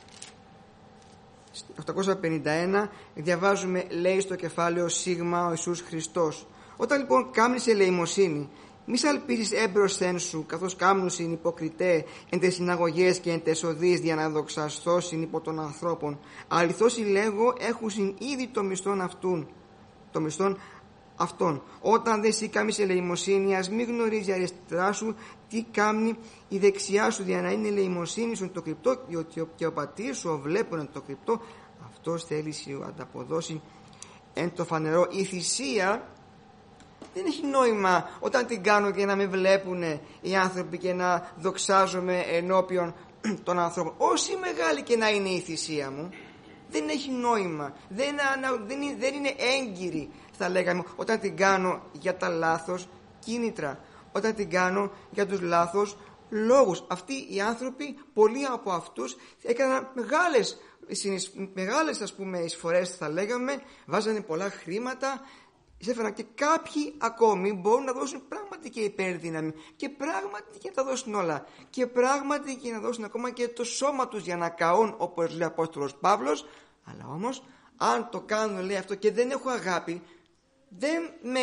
S1: 851, διαβάζουμε, λέει στο κεφάλαιο Σίγμα, ο Ιησούς Χριστός. Όταν λοιπόν κάμνεις ελεημοσύνη, μη σαλπίζεις έμπροσθεν σου, καθώς κάμνουσιν υποκριτέ εν τες συναγωγές και εν τες οδείς για να δοξαστώσιν υπό των ανθρώπων. Αληθώς λέγω, έχουσιν ήδη το μισθόν αυτόν. Όταν δεν σύ κάμεις ελεημοσύνη, ας μη γνωρίζει η αριστερά σου τι κάμνει η δεξιά σου, για να είναι ελεημοσύνη σου το κρυπτό, διότι και ο πατήρ σου ο βλέπουν το κρυπτό, αυτός θέλει σου ανταποδώσει εν το φανερό. Η θυσία δεν έχει νόημα όταν την κάνω και να με βλέπουν οι άνθρωποι και να δοξάζομαι ενώπιον των ανθρώπων. Όση μεγάλη και να είναι η θυσία μου, δεν έχει νόημα, δεν είναι έγκυρη, θα λέγαμε, όταν την κάνω για τα λάθος κίνητρα, όταν την κάνω για τους λάθος λόγους. Αυτοί οι άνθρωποι, πολλοί από αυτούς έκαναν μεγάλες ας πούμε εισφορές, θα λέγαμε, βάζανε πολλά χρήματα, εισέφεραν, και κάποιοι ακόμη μπορούν να δώσουν πράγματι και υπερδύναμη και πράγματι και να τα δώσουν όλα και πράγματι και να δώσουν ακόμα και το σώμα τους για να καούν, όπως λέει ο Απόστολος Παύλος. Αλλά όμως αν το κάνω, λέει, αυτό και δεν έχω αγάπη, δεν με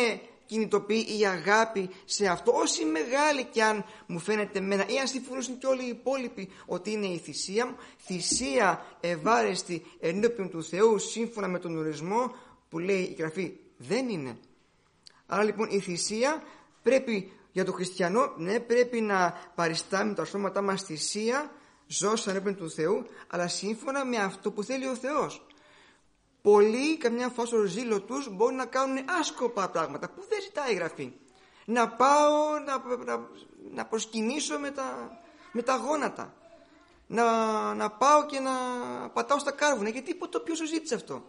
S1: κινητοποιεί η αγάπη σε αυτό, όση μεγάλη κι αν μου φαίνεται εμένα, ή αν συμφωνούσαν και όλοι οι υπόλοιποι ότι είναι η θυσία μου, θυσία ευάρεστη ενώπιον του Θεού σύμφωνα με τον ορισμό που λέει η Γραφή δεν είναι. Άρα λοιπόν η θυσία πρέπει για τον χριστιανό, ναι, πρέπει να παριστάμε τα σώματά μας θυσία, ζώσα ενώπιον του Θεού, αλλά σύμφωνα με αυτό που θέλει ο Θεός. Πολλοί, καμιά φορά στο ζήλο τους, μπορούν να κάνουν άσκοπα πράγματα που δεν ζητάει η Γραφή. Να πάω να προσκυνήσω με τα γόνατα. Να πάω και να πατάω στα κάρβουνα. Γιατί ποιος σου ζήτησε αυτό?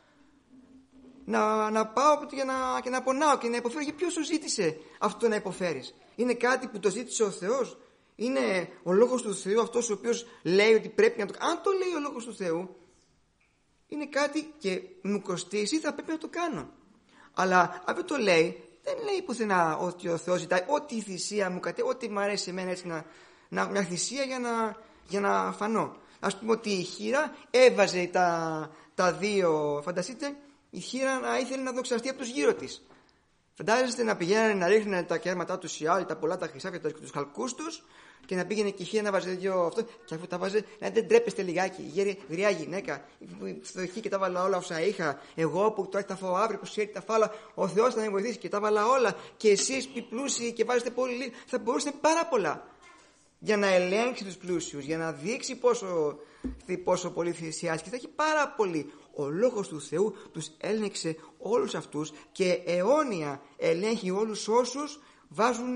S1: Να πάω και να πονάω και να υποφέρω. Γιατί ποιος σου ζήτησε αυτό να υποφέρεις? Είναι κάτι που το ζήτησε ο Θεός? Είναι ο Λόγος του Θεού αυτός ο οποίος λέει ότι πρέπει να το κάνω? Αν το λέει ο Λόγος του Θεού, είναι κάτι και μου κοστίσει, θα πρέπει να το κάνω. Αλλά αυτό το λέει, δεν λέει πουθενά ότι ο Θεός ζητάει ό,τι θυσία μου κατέ, ό,τι μου αρέσει εμένα έτσι μια θυσία για να φανώ. Ας πούμε ότι η χήρα έβαζε τα δύο, φανταστείτε, η χήρα να ήθελε να δοξαστεί από τους γύρω της. Φαντάζεστε να πηγαίνανε να ρίχνουν τα κέρματά τους οι άλλοι, τα πολλά τα χρυσάφια και τους χαλκούς τους, και να πήγαινε και η χήρα να βάζει δύο αυτό, και αφού τα βάζει, να δεν τρέπεστε λιγάκι. Η γριά γυναίκα, φτωχή, και τα βάλα όλα όσα είχα. Εγώ που τώρα θα φάω αύριο, που ξέρει τα φάλα, ο Θεός θα με βοηθήσει και τα βάλα όλα. Και εσείς που πλούσιοι και βάζετε πολύ λίγο, θα μπορούσατε πάρα πολλά. Για να ελέγξει τους πλούσιους, για να δείξει πόσο πολύ θυσιάζει, και θα έχει πάρα πολύ. Ο Λόγος του Θεού τους έλεγξε όλους αυτούς και αιώνια ελέγχει όλους όσους βάζουν,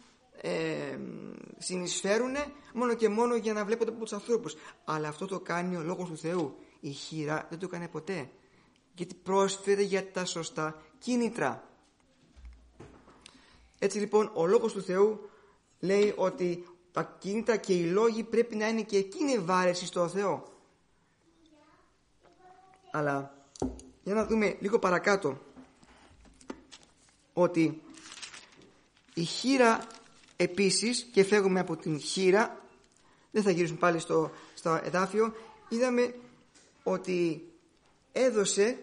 S1: συνεισφέρουν μόνο και μόνο για να βλέπονται από τους ανθρώπους. Αλλά αυτό το κάνει ο Λόγος του Θεού. Η χήρα δεν το έκανε ποτέ, γιατί πρόσφερε για τα σωστά κίνητρα. Έτσι λοιπόν ο Λόγος του Θεού λέει ότι τα κίνητρα και οι λόγοι πρέπει να είναι και εκείνη ευάρεση στο Θεό. Αλλά για να δούμε λίγο παρακάτω ότι η χήρα επίσης, και φεύγουμε από την χήρα, δεν θα γυρίσουμε πάλι στο εδάφιο, είδαμε ότι έδωσε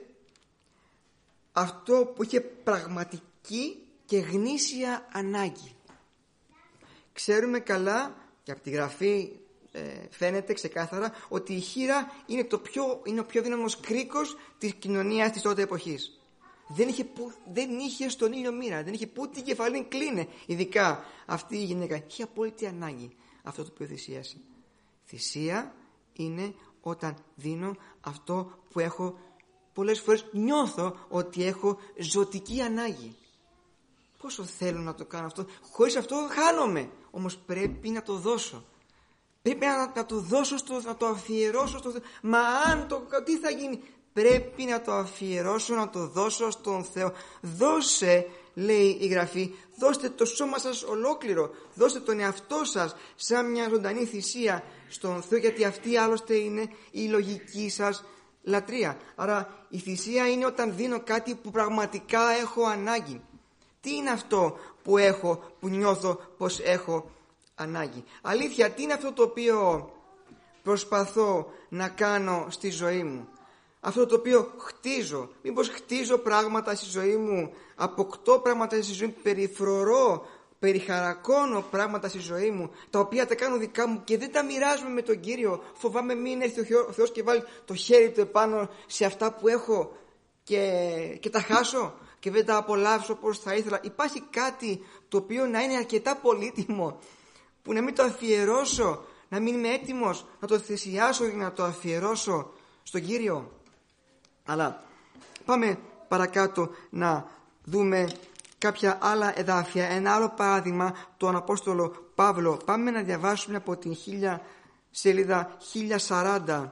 S1: αυτό που είχε πραγματική και γνήσια ανάγκη. Ξέρουμε καλά, και από τη Γραφή φαίνεται ξεκάθαρα, ότι η χήρα είναι ο πιο δύναμος κρίκος της κοινωνίας της τότε εποχής. Δεν είχε στον ήλιο μοίρα, δεν είχε που την κεφαλήν κλείνε. Ειδικά αυτή η γυναίκα είχε απόλυτη ανάγκη αυτό το οποίο θυσίασε. Θυσία είναι όταν δίνω αυτό που έχω, πολλές φορές νιώθω ότι έχω ζωτική ανάγκη. Πόσο θέλω να το κάνω αυτό, χωρίς αυτό χάνομαι. Όμως πρέπει να το δώσω. Πρέπει να το δώσω, να το αφιερώσω στο Θεό. Μα τι θα γίνει? Πρέπει να το αφιερώσω, να το δώσω στον Θεό. Δώσε, λέει η Γραφή, δώστε το σώμα σας ολόκληρο. Δώστε τον εαυτό σας σαν μια ζωντανή θυσία στον Θεό, γιατί αυτή άλλωστε είναι η λογική σας λατρεία. Άρα η θυσία είναι όταν δίνω κάτι που πραγματικά έχω ανάγκη. Τι είναι αυτό που έχω, που νιώθω πως έχω ανάγκη? Αλήθεια, τι είναι αυτό το οποίο προσπαθώ να κάνω στη ζωή μου? Αυτό το οποίο χτίζω? Μήπως χτίζω πράγματα στη ζωή μου, αποκτώ πράγματα στη ζωή μου, περιφρορώ, περιχαρακώνω πράγματα στη ζωή μου, τα οποία τα κάνω δικά μου και δεν τα μοιράζομαι με τον Κύριο? Φοβάμαι μην έρθει ο Θεός και βάλει το χέρι του επάνω σε αυτά που έχω και τα χάσω και δεν τα απολαύσω όπως θα ήθελα. Υπάρχει κάτι το οποίο να είναι αρκετά πολύτιμο, που να μην το αφιερώσω, να μην είμαι έτοιμος να το θυσιάσω για να το αφιερώσω στον Κύριο? Αλλά πάμε παρακάτω να δούμε κάποια άλλα εδάφια. Ένα άλλο παράδειγμα, τον Απόστολο Παύλο. Πάμε να διαβάσουμε από την σελίδα 1040.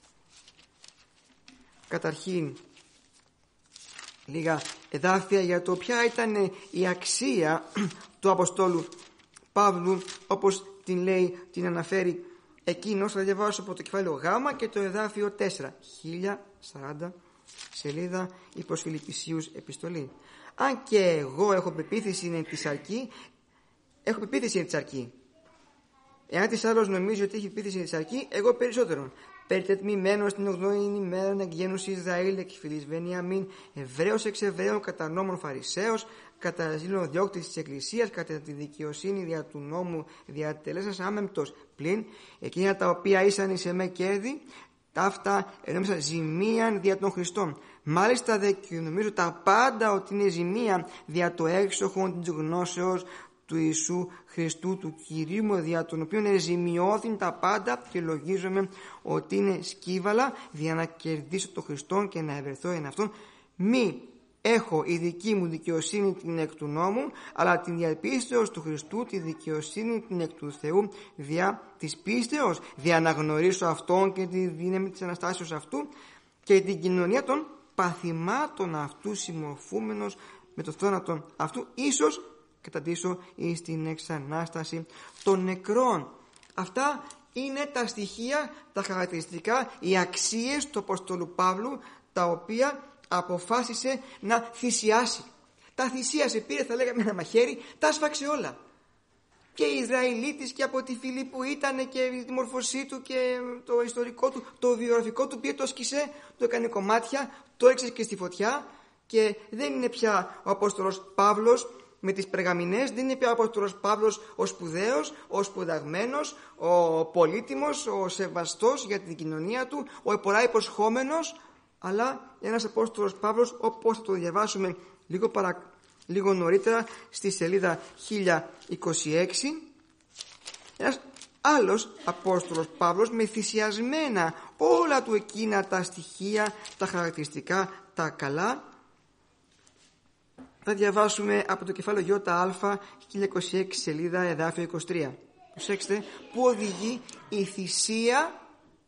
S1: Καταρχήν λίγα εδάφια για το ποια ήταν η αξία του Αποστόλου Παύλου, όπως την λέει, την αναφέρει εκείνος. Θα διαβάσω από το κεφάλαιο Γ και το εδάφιο 4, 1040 σελίδα, η προς Φιλιππισίους επιστολή. Αν και εγώ έχω πεποίθηση εν της αρκή, εάν της άλλος νομίζει ότι έχει πεποίθηση εν της αρκή, εγώ περισσότερον. περιτετμημένος την 8η ημέρα εκ γένους Ισραήλ, εκ φυλής Βενιαμίν, Εβραίος εξ Εβραίων, κατά νόμων Φαρισαίος, κατά ζήλων διώκτης της Εκκλησίας, κατά τη δικαιοσύνη δια του νόμου διατελέσας άμεμπτος πλην, εκείνα τα οποία ήσαν εις εμέ κέρδη, ταύτα ενόμισα ζημίαν δια των Χριστών. Μάλιστα δε και νομίζω τα πάντα ότι είναι ζημία δια το έξοχον της γνώσεως του Ιησού Χριστού, του Κυρίου μου, δια των οποίων εζημιώθην τα πάντα, και λογίζομαι ότι είναι σκύβαλα δια να κερδίσω τον Χριστόν και να ευρεθώ εν αυτόν. Μη έχω η δική μου δικαιοσύνη την εκ του νόμου, αλλά την διαπίστεως του Χριστού, τη δικαιοσύνη την εκ του Θεού, δια της πίστεως, δια να γνωρίσω Αυτόν και τη δύναμη της Αναστάσεως Αυτού και την κοινωνία των παθημάτων Αυτού, συμμορφούμενος με το θάνατο Αυτού, ίσως καταντήσω εις την εξανάσταση των νεκρών. Αυτά είναι τα στοιχεία, τα χαρακτηριστικά, οι αξίες του Απόστολου Παύλου, τα οποία αποφάσισε να θυσιάσει. Τα θυσίασε, πήρε, θα λέγαμε, ένα μαχαίρι, τα σφάξε όλα. Και Ισραηλίτης, και από τη φυλή που ήταν, και τη μορφωσή του και το ιστορικό του, το βιογραφικό του, πήρε, το σκίσε, το έκανε κομμάτια, το έξε και στη φωτιά, και δεν είναι πια ο Απόστολος Παύλος με τις περγαμηνές, δεν είναι πια ο Απόστολος Παύλος ο σπουδαίος, ο σπουδαγμένος, ο πολύτιμος, ο σεβαστός για την κοινωνία του, ο πολλά υποσχόμενος, αλλά ένας Απόστολος Παύλος, όπως θα το διαβάσουμε λίγο νωρίτερα στη σελίδα 1026, ένας άλλος Απόστολος Παύλος με θυσιασμένα όλα του εκείνα τα στοιχεία, τα χαρακτηριστικά, τα καλά. Θα διαβάσουμε από το κεφάλαιο ΙΑ 1026 σελίδα εδάφιο 23. Προσέξτε που οδηγεί η θυσία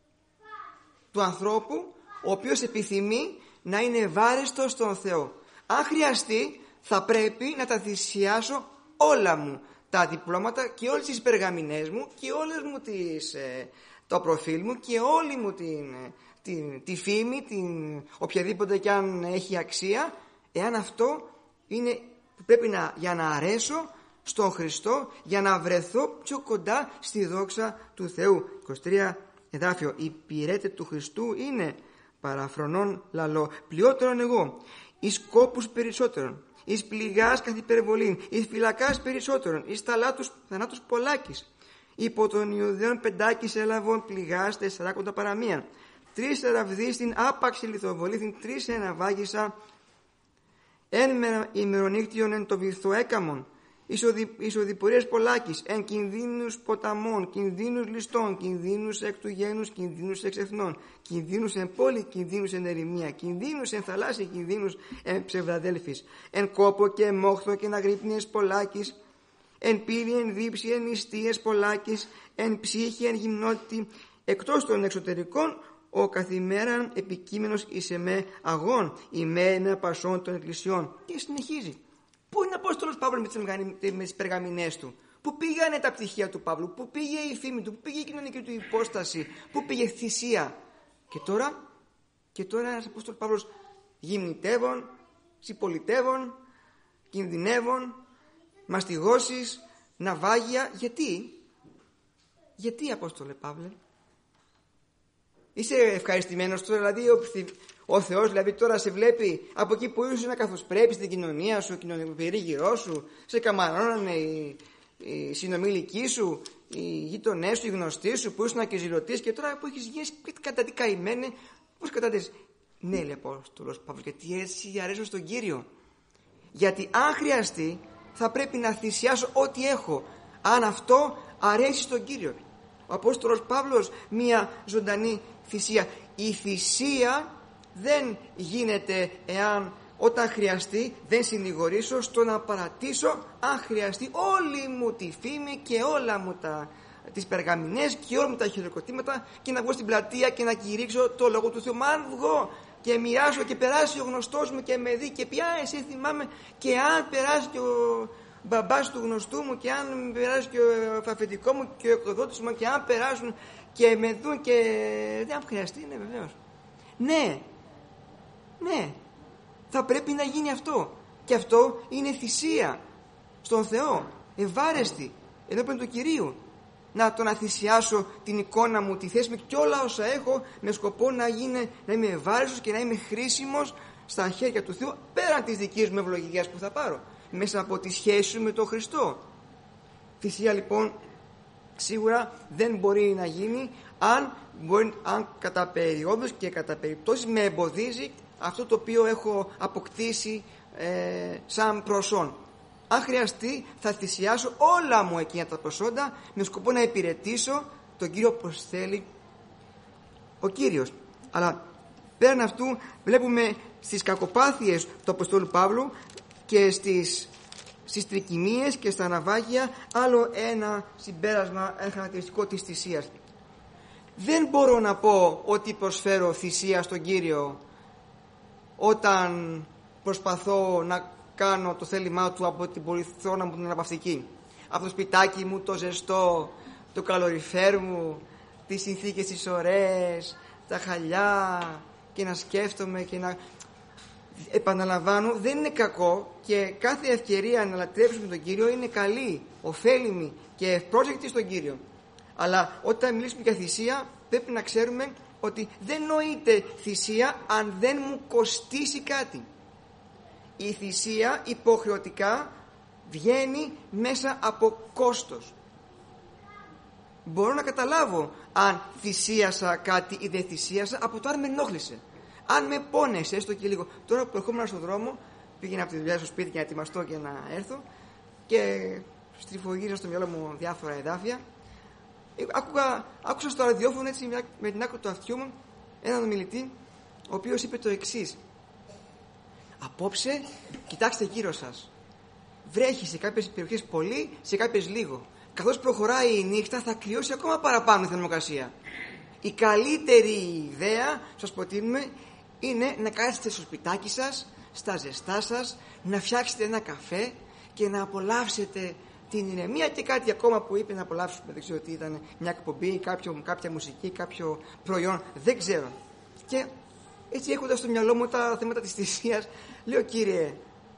S1: του ανθρώπου, ο οποίος επιθυμεί να είναι ευάρεστος στον Θεό. Αν χρειαστεί, θα πρέπει να τα θυσιάσω όλα μου τα διπλώματα και όλες τις περγαμηνές μου και όλες μου το προφίλ μου και όλη μου τη φήμη, οποιαδήποτε και αν έχει αξία, εάν αυτό είναι που πρέπει για να αρέσω στον Χριστό, για να βρεθώ πιο κοντά στη δόξα του Θεού. 23 εδάφιο. Οι υπηρέτε του Χριστού είναι παραφρονών λαλό, πλειότερον εγώ, εις κόπους περισσότερον, εις πληγάς καθ' υπερβολήν, εις φυλακάς περισσότερον, εις θανάτους πολλάκης. Υπό των Ιουδαίων πεντάκης έλαβον πληγάς 40 παραμίαν. 3 ραβδί στην άπαξη λιθοβολήθην, 3 εναβάγισα, εν ημερονύκτιον εν το βυθό έκαμον, εις οδηπορίες πολλάκης, εν κινδύνους ποταμών, κινδύνους ληστών, κινδύνους εκ του γένους, κινδύνους εξ εθνών, κινδύνους εν πόλη, κινδύνους εν ερημία, κινδύνους εν θαλάσσια, κινδύνους εν ψευδαδέλφης, εν κόπο και εν μόχθο και εν αγρύπνιες πολλάκης, εν πύλη, εν δίψη, εν νηστείες πολλάκης, εν ψύχη, εν γυμνότητα, εκτός των εξωτερικών, ο καθημέραν επικείμενος εις εμέ αγών, ημένα πασών των εκκλησιών. Και συνεχίζει. Πού είναι ο Απόστολος Παύλος με τις περγαμηνές του? Πού πήγανε τα πτυχία του Παύλου? Πού πήγε η φήμη του? Πού πήγε η κοινωνική του υπόσταση? Πού πήγε θυσία? Και τώρα ένας Απόστολος Παύλος γυμνητεύων, συμπολιτεύων, κινδυνεύων, μαστιγώσεις, ναυάγια. Γιατί Απόστολε Παύλε? Είσαι ευχαριστημένος τώρα, δηλαδή ο Θεός δηλαδή τώρα σε βλέπει από εκεί που ήσουν καθώς πρέπει στην κοινωνία σου, περίγυρό σου, σε καμαρώνανε οι συνομιλικοί σου, οι γείτονές σου, οι γνωστοί σου που ήσουν και ζηλωτής, και τώρα που έχεις γίνει κατά τι καημένε, πώς κατάτες? Ναι, λέει Απόστολος Παύλος, γιατί έτσι αρέσω στον Κύριο. Γιατί αν χρειαστεί θα πρέπει να θυσιάσω ό,τι έχω, αν αυτό αρέσει στον Κύριο. Ο Απόστολος Παύλος μια ζωντανή θυσία. Η θυσία δεν γίνεται όταν χρειαστεί, δεν συνηγορήσω στο να παρατήσω, αν χρειαστεί, όλη μου τη φήμη και όλα μου τις περγαμηνές και όλα μου τα χειροκροτήματα και να βγω στην πλατεία και να κηρύξω το λόγο του Θεού. Μα αν βγω και μοιράσω και περάσει ο γνωστός μου και με δει και πει εσύ θυμάμαι, και αν περάσει και ο μπαμπάς του γνωστού μου και αν περάσει και ο αφεντικό μου και ο εκδότης μου και αν περάσουν και με δουν και δεν χρειαστεί, ναι βεβαίως. Ναι, θα πρέπει να γίνει αυτό. Και αυτό είναι θυσία στον Θεό, ευάρεστη ενώπιον του Κυρίου. να θυσιάσω την εικόνα μου, τη θέση μου και όλα όσα έχω με σκοπό να είμαι ευάρεστος και να είμαι χρήσιμος στα χέρια του Θεού, πέραν της δικής μου ευλογίας που θα πάρω μέσα από τη σχέση μου με τον Χριστό. Θυσία λοιπόν σίγουρα δεν μπορεί να γίνει αν κατά περιόδους και κατά περιπτώσεις με εμποδίζει αυτό το οποίο έχω αποκτήσει σαν προσόν. Αν χρειαστεί θα θυσιάσω όλα μου εκείνα τα προσόντα με σκοπό να υπηρετήσω τον Κύριο όπως θέλει ο Κύριος. Αλλά πέραν αυτού βλέπουμε στις κακοπάθειες του Αποστόλου Παύλου και στις τρικυμίες και στα ναυάγια άλλο ένα συμπέρασμα, ένα χαρακτηριστικό της θυσίας. Δεν μπορώ να πω ότι προσφέρω θυσία στον Κύριο όταν προσπαθώ να κάνω το θέλημά του από την πολυθρόνα μου την αναπαυτική, από το σπιτάκι μου το ζεστό, το καλοριφέρ μου, τις συνθήκες τις ωραίες, τα χαλιά, και να σκέφτομαι και να... Επαναλαμβάνω, δεν είναι κακό και κάθε ευκαιρία να λατρεύσουμε τον Κύριο είναι καλή, ωφέλιμη και ευπρόσδεκτη στον Κύριο. Αλλά όταν μιλήσουμε για θυσία πρέπει να ξέρουμε ότι δεν νοείται θυσία αν δεν μου κοστίσει κάτι. Η θυσία υποχρεωτικά βγαίνει μέσα από κόστος. Μπορώ να καταλάβω αν θυσίασα κάτι ή δεν θυσίασα από το αν με ενόχλησε. Αν με πόνεσε έστω και λίγο. Τώρα που ερχόμουν στον δρόμο, πήγαινα από τη δουλειά στο σπίτι για να ετοιμαστώ και να έρθω και στριφογύριζα στο μυαλό μου διάφορα εδάφια. Άκουσα στο ραδιόφωνο έτσι με την άκρη του αυτιού μου έναν ομιλητή, ο οποίος είπε το εξής: απόψε κοιτάξτε γύρω σας. Βρέχει σε κάποιες περιοχές πολύ, σε κάποιες λίγο. Καθώς προχωράει η νύχτα θα κρυώσει ακόμα παραπάνω η θερμοκρασία. Η καλύτερη ιδέα, σας προτείνουμε, είναι να κάτσετε στο σπιτάκι σας, στα ζεστά σας, να φτιάξετε ένα καφέ και να απολαύσετε την ηρεμία. Και κάτι ακόμα που είπε να απολαύσουμε, δεν ξέρω τι ήταν, μια εκπομπή, κάποια μουσική, κάποιο προϊόν, δεν ξέρω. Και έτσι έχοντας στο μυαλό μου τα θέματα της θυσίας, λέω: Κύριε,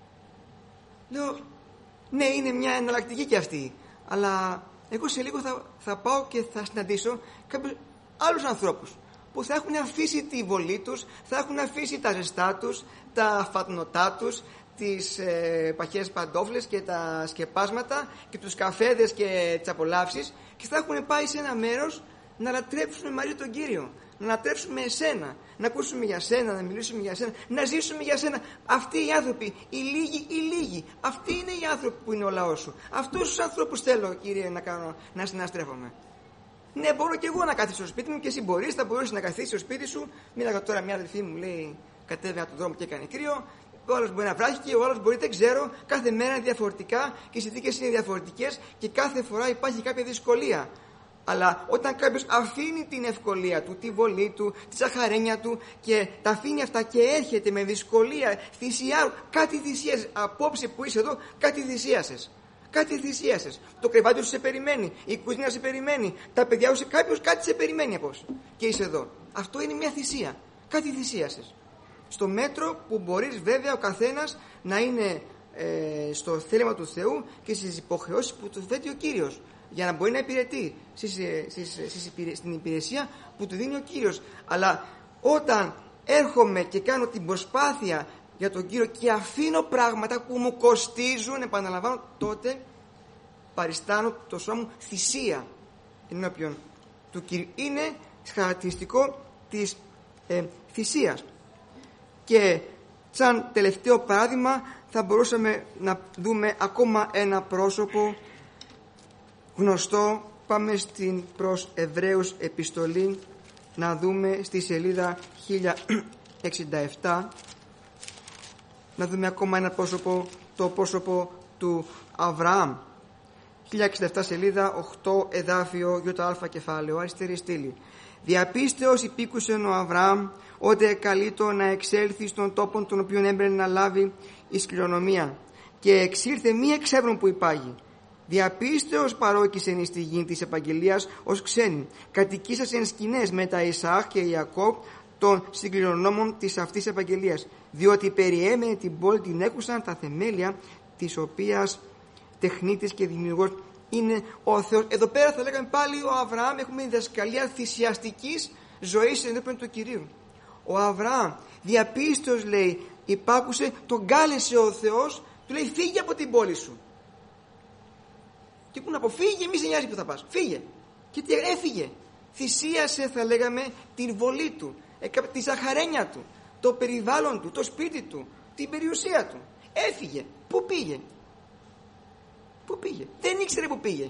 S1: ναι, είναι μια εναλλακτική και αυτή, αλλά εγώ σε λίγο θα πάω και θα συναντήσω κάποιους άλλους ανθρώπους που θα έχουν αφήσει τη βολή τους, θα έχουν αφήσει τα ζεστά τους, τα φατνωτά τους, τις παχές παντόφλες και τα σκεπάσματα και τους καφέδες και τις απολαύσεις, και θα έχουν πάει σε ένα μέρος να λατρέψουμε μαζί τον Κύριο, να λατρέψουμε εσένα, να ακούσουμε για σένα, να μιλήσουμε για σένα, να ζήσουμε για σένα. Αυτοί οι άνθρωποι, οι λίγοι, αυτοί είναι οι άνθρωποι που είναι ο λαός σου. Αυτούς τους ανθρώπους θέλω, Κύριε, να συναστρέφομαι. Ναι, μπορώ και εγώ να καθίσω στο σπίτι μου και εσύ μπορείς, θα μπορείς να καθίσεις στο σπίτι σου. Μίλαγα τώρα μια αδελφή μου, λέει, κατέβαινε από τον δρόμο και έκανε κρύο. Ο άλλος μπορεί να βράχει και ο άλλος μπορεί, δεν ξέρω. Κάθε μέρα είναι διαφορετικά και οι συνθήκες είναι διαφορετικές και κάθε φορά υπάρχει κάποια δυσκολία. Αλλά όταν κάποιος αφήνει την ευκολία του, τη βολή του, τη ζαχαρένια του και τα αφήνει αυτά και έρχεται με δυσκολία, κάτι θυσίασες. Απόψε που είσαι εδώ, κάτι θυσίασες. Κάτι θυσίασες. Το κρεβάτι σου σε περιμένει, η κουζίνα σε περιμένει, τα παιδιά σου, κάποιος κάτι σε περιμένει από όσο. Και είσαι εδώ. Αυτό είναι μια θυσία. Κάτι θυσίασες. Στο μέτρο που μπορείς βέβαια ο καθένας να είναι στο θέλημα του Θεού και στις υποχρεώσεις που του θέτει ο Κύριος, για να μπορεί να υπηρετεί στην υπηρεσία που του δίνει ο Κύριος. Αλλά όταν έρχομαι και κάνω την προσπάθεια για τον Κύριο και αφήνω πράγματα που μου κοστίζουν, επαναλαμβάνω, τότε παριστάνω το σώμα μου θυσία ενώπιον του Κύριου. Είναι χαρακτηριστικό της θυσίας. Και σαν τελευταίο παράδειγμα θα μπορούσαμε να δούμε ακόμα ένα πρόσωπο γνωστό. Πάμε στην προς Εβραίους επιστολή να δούμε στη σελίδα 1067, να δούμε ακόμα ένα πρόσωπο, το πρόσωπο του Αβραάμ. 1067 σελίδα 8 εδάφιο ΙΑ κεφάλαιο, αριστερή στήλη. Διαπίστεως υπήκουσεν ο Αβραάμ ότι καλείτο να εξέλθει στον τόπο τον οποίον έμπαινε να λάβει εις κληρονομία, και εξήλθε μη εξεύρων που υπάγει. Διαπίστεως παρόκησεν εις τη γη της επαγγελίας ως ξένοι, κατοικήσασεν σκηνές με τα Ισαάχ και Ιακώβ των συγκληρονόμων της αυτής επαγγελίας, διότι περιέμενε την πόλη την έκουσαν τα θεμέλια, της οποίας τεχνίτης και δημιουργός είναι ο Θεός. Εδώ πέρα θα λέγαμε πάλι ο Αβραάμ, έχουμε διδασκαλία θυσιαστικής ζωής ενώπιον του Κυρίου. Ο Αβραάμ διαπίστως, λέει, υπάκουσε, τον κάλεσε ο Θεός, του λέει φύγε από την πόλη σου. Και πού να πω, φύγε, μη σε νοιάζει που θα πας, φύγε. Και τι έφυγε, θυσίασε, θα λέγαμε, την βολή του, τη ζαχαρένια του, το περιβάλλον του, το σπίτι του, την περιουσία του. Έφυγε. Πού πήγε? Πού πήγε? Δεν ήξερε πού πήγε.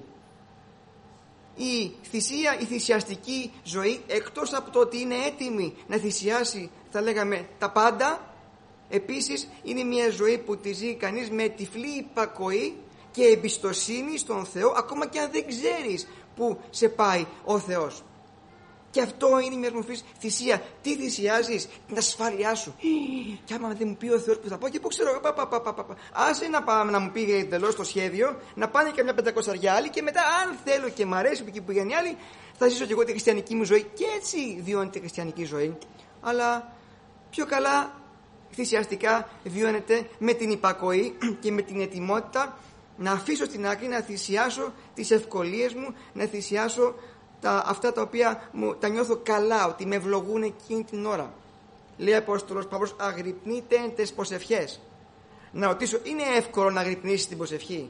S1: Η θυσία, η θυσιαστική ζωή, εκτός από το ότι είναι έτοιμη να θυσιάσει, θα λέγαμε, τα πάντα, επίσης είναι μια ζωή που τη ζει κανείς με τυφλή υπακοή και εμπιστοσύνη στον Θεό, ακόμα και αν δεν ξέρεις που σε πάει ο Θεός. Και αυτό είναι μια μορφή θυσία. Τι θυσιάζεις? Την ασφάλειά σου. Και άμα δεν μου πει ο Θεός που θα πάω, και πού ξέρω, άσε να πάμε να μου πει εντελώς το σχέδιο, να πάνε και μια 500 άλλοι, και μετά, αν θέλω και μ' αρέσει που πηγαίνει οι άλλοι, θα ζήσω και εγώ τη χριστιανική μου ζωή. Και έτσι βιώνει τη χριστιανική ζωή. Αλλά πιο καλά θυσιαστικά βιώνεται με την υπακοή και με την ετοιμότητα να αφήσω στην άκρη, να θυσιάσω τις ευκολίες μου, να θυσιάσω αυτά τα οποία τα νιώθω καλά, ότι με ευλογούν εκείνη την ώρα. Λέει ο Απόστολος Παύλος, αγρυπνείτε εν τες προσευχές. Να ρωτήσω, είναι εύκολο να αγρυπνήσεις την προσευχή?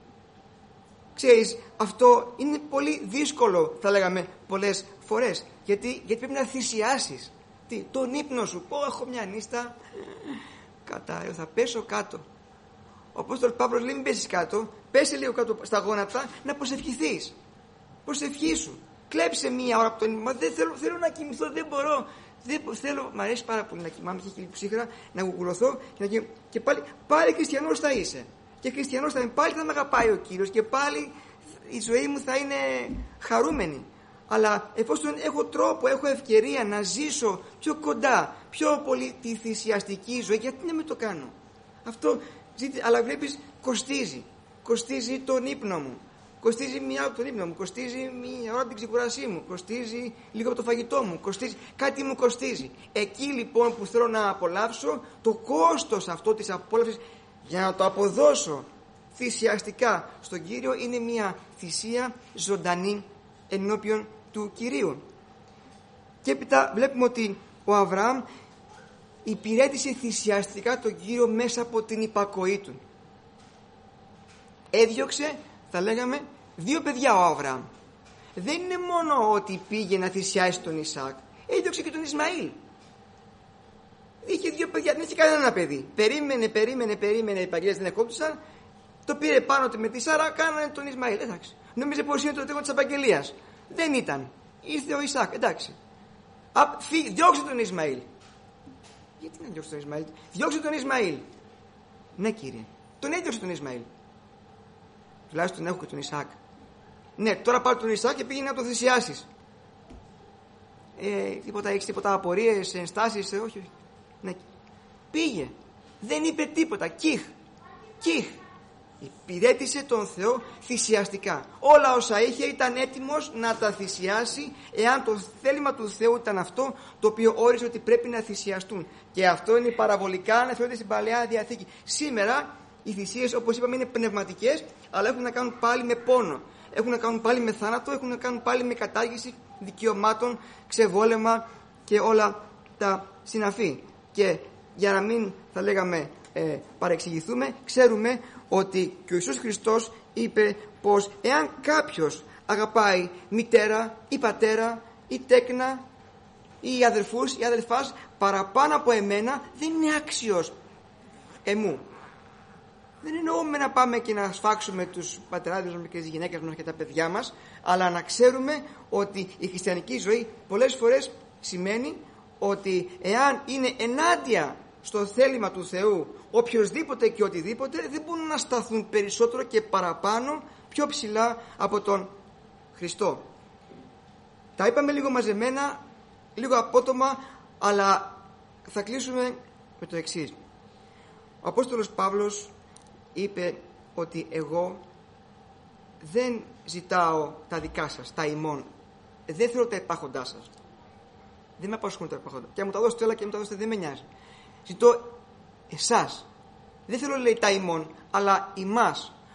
S1: Ξέρεις, αυτό είναι πολύ δύσκολο, θα λέγαμε πολλές φορές. Γιατί πρέπει να θυσιάσεις τον ύπνο σου. Έχω μια νύστα, θα πέσω κάτω. Ο Απόστολος Παύλος λέει, μην πέσεις κάτω, πέσε λίγο κάτω στα γόνατα, να προσευχηθείς. Προσευχήσου. Κλέψε μία ώρα από τον ύπνο. Δεν θέλω να κοιμηθώ, δεν μπορώ. Μ' αρέσει πάρα πολύ να κοιμάμαι και λίγο ψύχρα, να γουγουλωθώ και πάλι χριστιανός θα είσαι. Και χριστιανός θα είμαι, πάλι θα με αγαπάει ο Κύριος και πάλι η ζωή μου θα είναι χαρούμενη. Αλλά εφόσον έχω τρόπο, έχω ευκαιρία να ζήσω πιο κοντά, πιο πολύ τη θυσιαστική ζωή, γιατί να μην το κάνω? Αυτό, αλλά βλέπεις, κοστίζει τον ύπνο μου. Κοστίζει μία ώρα από τον ύπνο μου, κοστίζει μία ώρα από την ξεκουρασή μου, κοστίζει λίγο από το φαγητό μου, κάτι μου κοστίζει. Εκεί λοιπόν που θέλω να απολαύσω, το κόστος αυτό της απόλαυσης, για να το αποδώσω θυσιαστικά στον Κύριο, είναι μία θυσία ζωντανή ενώπιον του Κυρίου. Και έπειτα βλέπουμε ότι ο Αβραάμ υπηρέτησε θυσιαστικά τον Κύριο μέσα από την υπακοή του. Έδιωξε, θα λέγαμε, 2 παιδιά ο Αβραάμ. Δεν είναι μόνο ότι πήγε να θυσιάσει τον Ισαάκ, έδιωξε και τον Ισμαήλ. Είχε 2 παιδιά, δεν είχε κανένα παιδί. Περίμενε, οι παγιές δεν εκόπτουσαν. Το πήρε πάνω του με τη Σάρα, κάνανε τον Ισμαήλ. Εντάξει. Νόμιζε πως είναι το τέκο της απαγγελίας. Δεν ήταν. Ήρθε ο Ισαάκ. Εντάξει. Διώξε τον Ισμαήλ. Γιατί να διώξει τον Ισμαήλ? Διώξε τον Ισμαήλ. Ναι, κύριε. Τον έδιωξε τον Ισμαήλ. Τουλάχιστον έχω και τον Ισαάκ. Ναι, τώρα πάρε τον Ισαάκ και πήγαινε να τον θυσιάσεις. Έχεις τίποτα απορίες, ενστάσεις? Όχι. Ναι. Πήγε. Δεν είπε τίποτα. Κιχ. Υπηρέτησε τον Θεό θυσιαστικά. Όλα όσα είχε ήταν έτοιμος να τα θυσιάσει, εάν το θέλημα του Θεού ήταν αυτό το οποίο όρισε ότι πρέπει να θυσιαστούν. Και αυτό είναι παραβολικά αναφέρεται στην Παλαιά Διαθήκη. Σήμερα οι θυσίες, όπως είπαμε, είναι πνευματικές, αλλά έχουν να κάνουν πάλι με πόνο. Έχουν να κάνουν πάλι με θάνατο, έχουν να κάνουν πάλι με κατάργηση δικαιωμάτων, ξεβόλεμα και όλα τα συναφή. Και για να μην, θα λέγαμε, παρεξηγηθούμε, ξέρουμε ότι και ο Ιησούς Χριστός είπε πως εάν κάποιος αγαπάει μητέρα ή πατέρα ή τέκνα ή αδερφούς ή αδερφάς παραπάνω από εμένα, δεν είναι άξιος εμού. Δεν εννοούμε να πάμε και να σφάξουμε τους πατεράδες μας και τις γυναίκες μας και τα παιδιά μας, αλλά να ξέρουμε ότι η χριστιανική ζωή πολλές φορές σημαίνει ότι εάν είναι ενάντια στο θέλημα του Θεού οποιοσδήποτε και οτιδήποτε, δεν μπορούν να σταθούν περισσότερο και παραπάνω πιο ψηλά από τον Χριστό. Τα είπαμε λίγο μαζεμένα, λίγο απότομα, αλλά θα κλείσουμε με το εξής. Ο Απόστολος Παύλος είπε ότι εγώ δεν ζητάω τα δικά σας, τα ημών. Δεν θέλω τα υπάρχοντά σας. Δεν με απασχολούν τα υπάρχοντα. Και αν μου τα δώσετε όλα και μου τα δώσετε, δεν με νοιάζει. Ζητώ εσάς. Δεν θέλω, λέει, τα ημών, αλλά ημάς.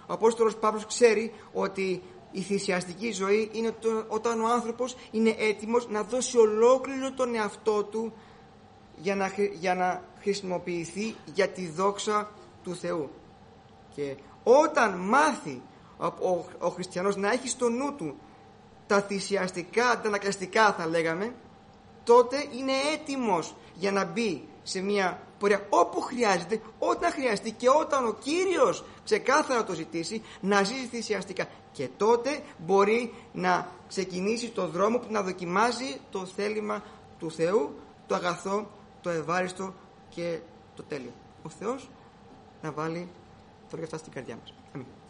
S1: Ο Απόστολος Παύλος ξέρει ότι η θυσιαστική ζωή είναι όταν ο άνθρωπος είναι έτοιμος να δώσει ολόκληρο τον εαυτό του για να χρησιμοποιηθεί για τη δόξα του Θεού. Και όταν μάθει ο χριστιανός να έχει στο νου του τα θυσιαστικά, τα αναγκαστικά θα λέγαμε, τότε είναι έτοιμος για να μπει σε μια πορεία όπου χρειάζεται, όταν χρειαστεί και όταν ο Κύριος ξεκάθαρα το ζητήσει, να ζήσει θυσιαστικά. Και τότε μπορεί να ξεκινήσει το δρόμο που να δοκιμάζει το θέλημα του Θεού, το αγαθό, το ευάριστο και το τέλειο. Ο Θεός να βάλει τώρα και αυτά στην καρδιά μας. Αμήν.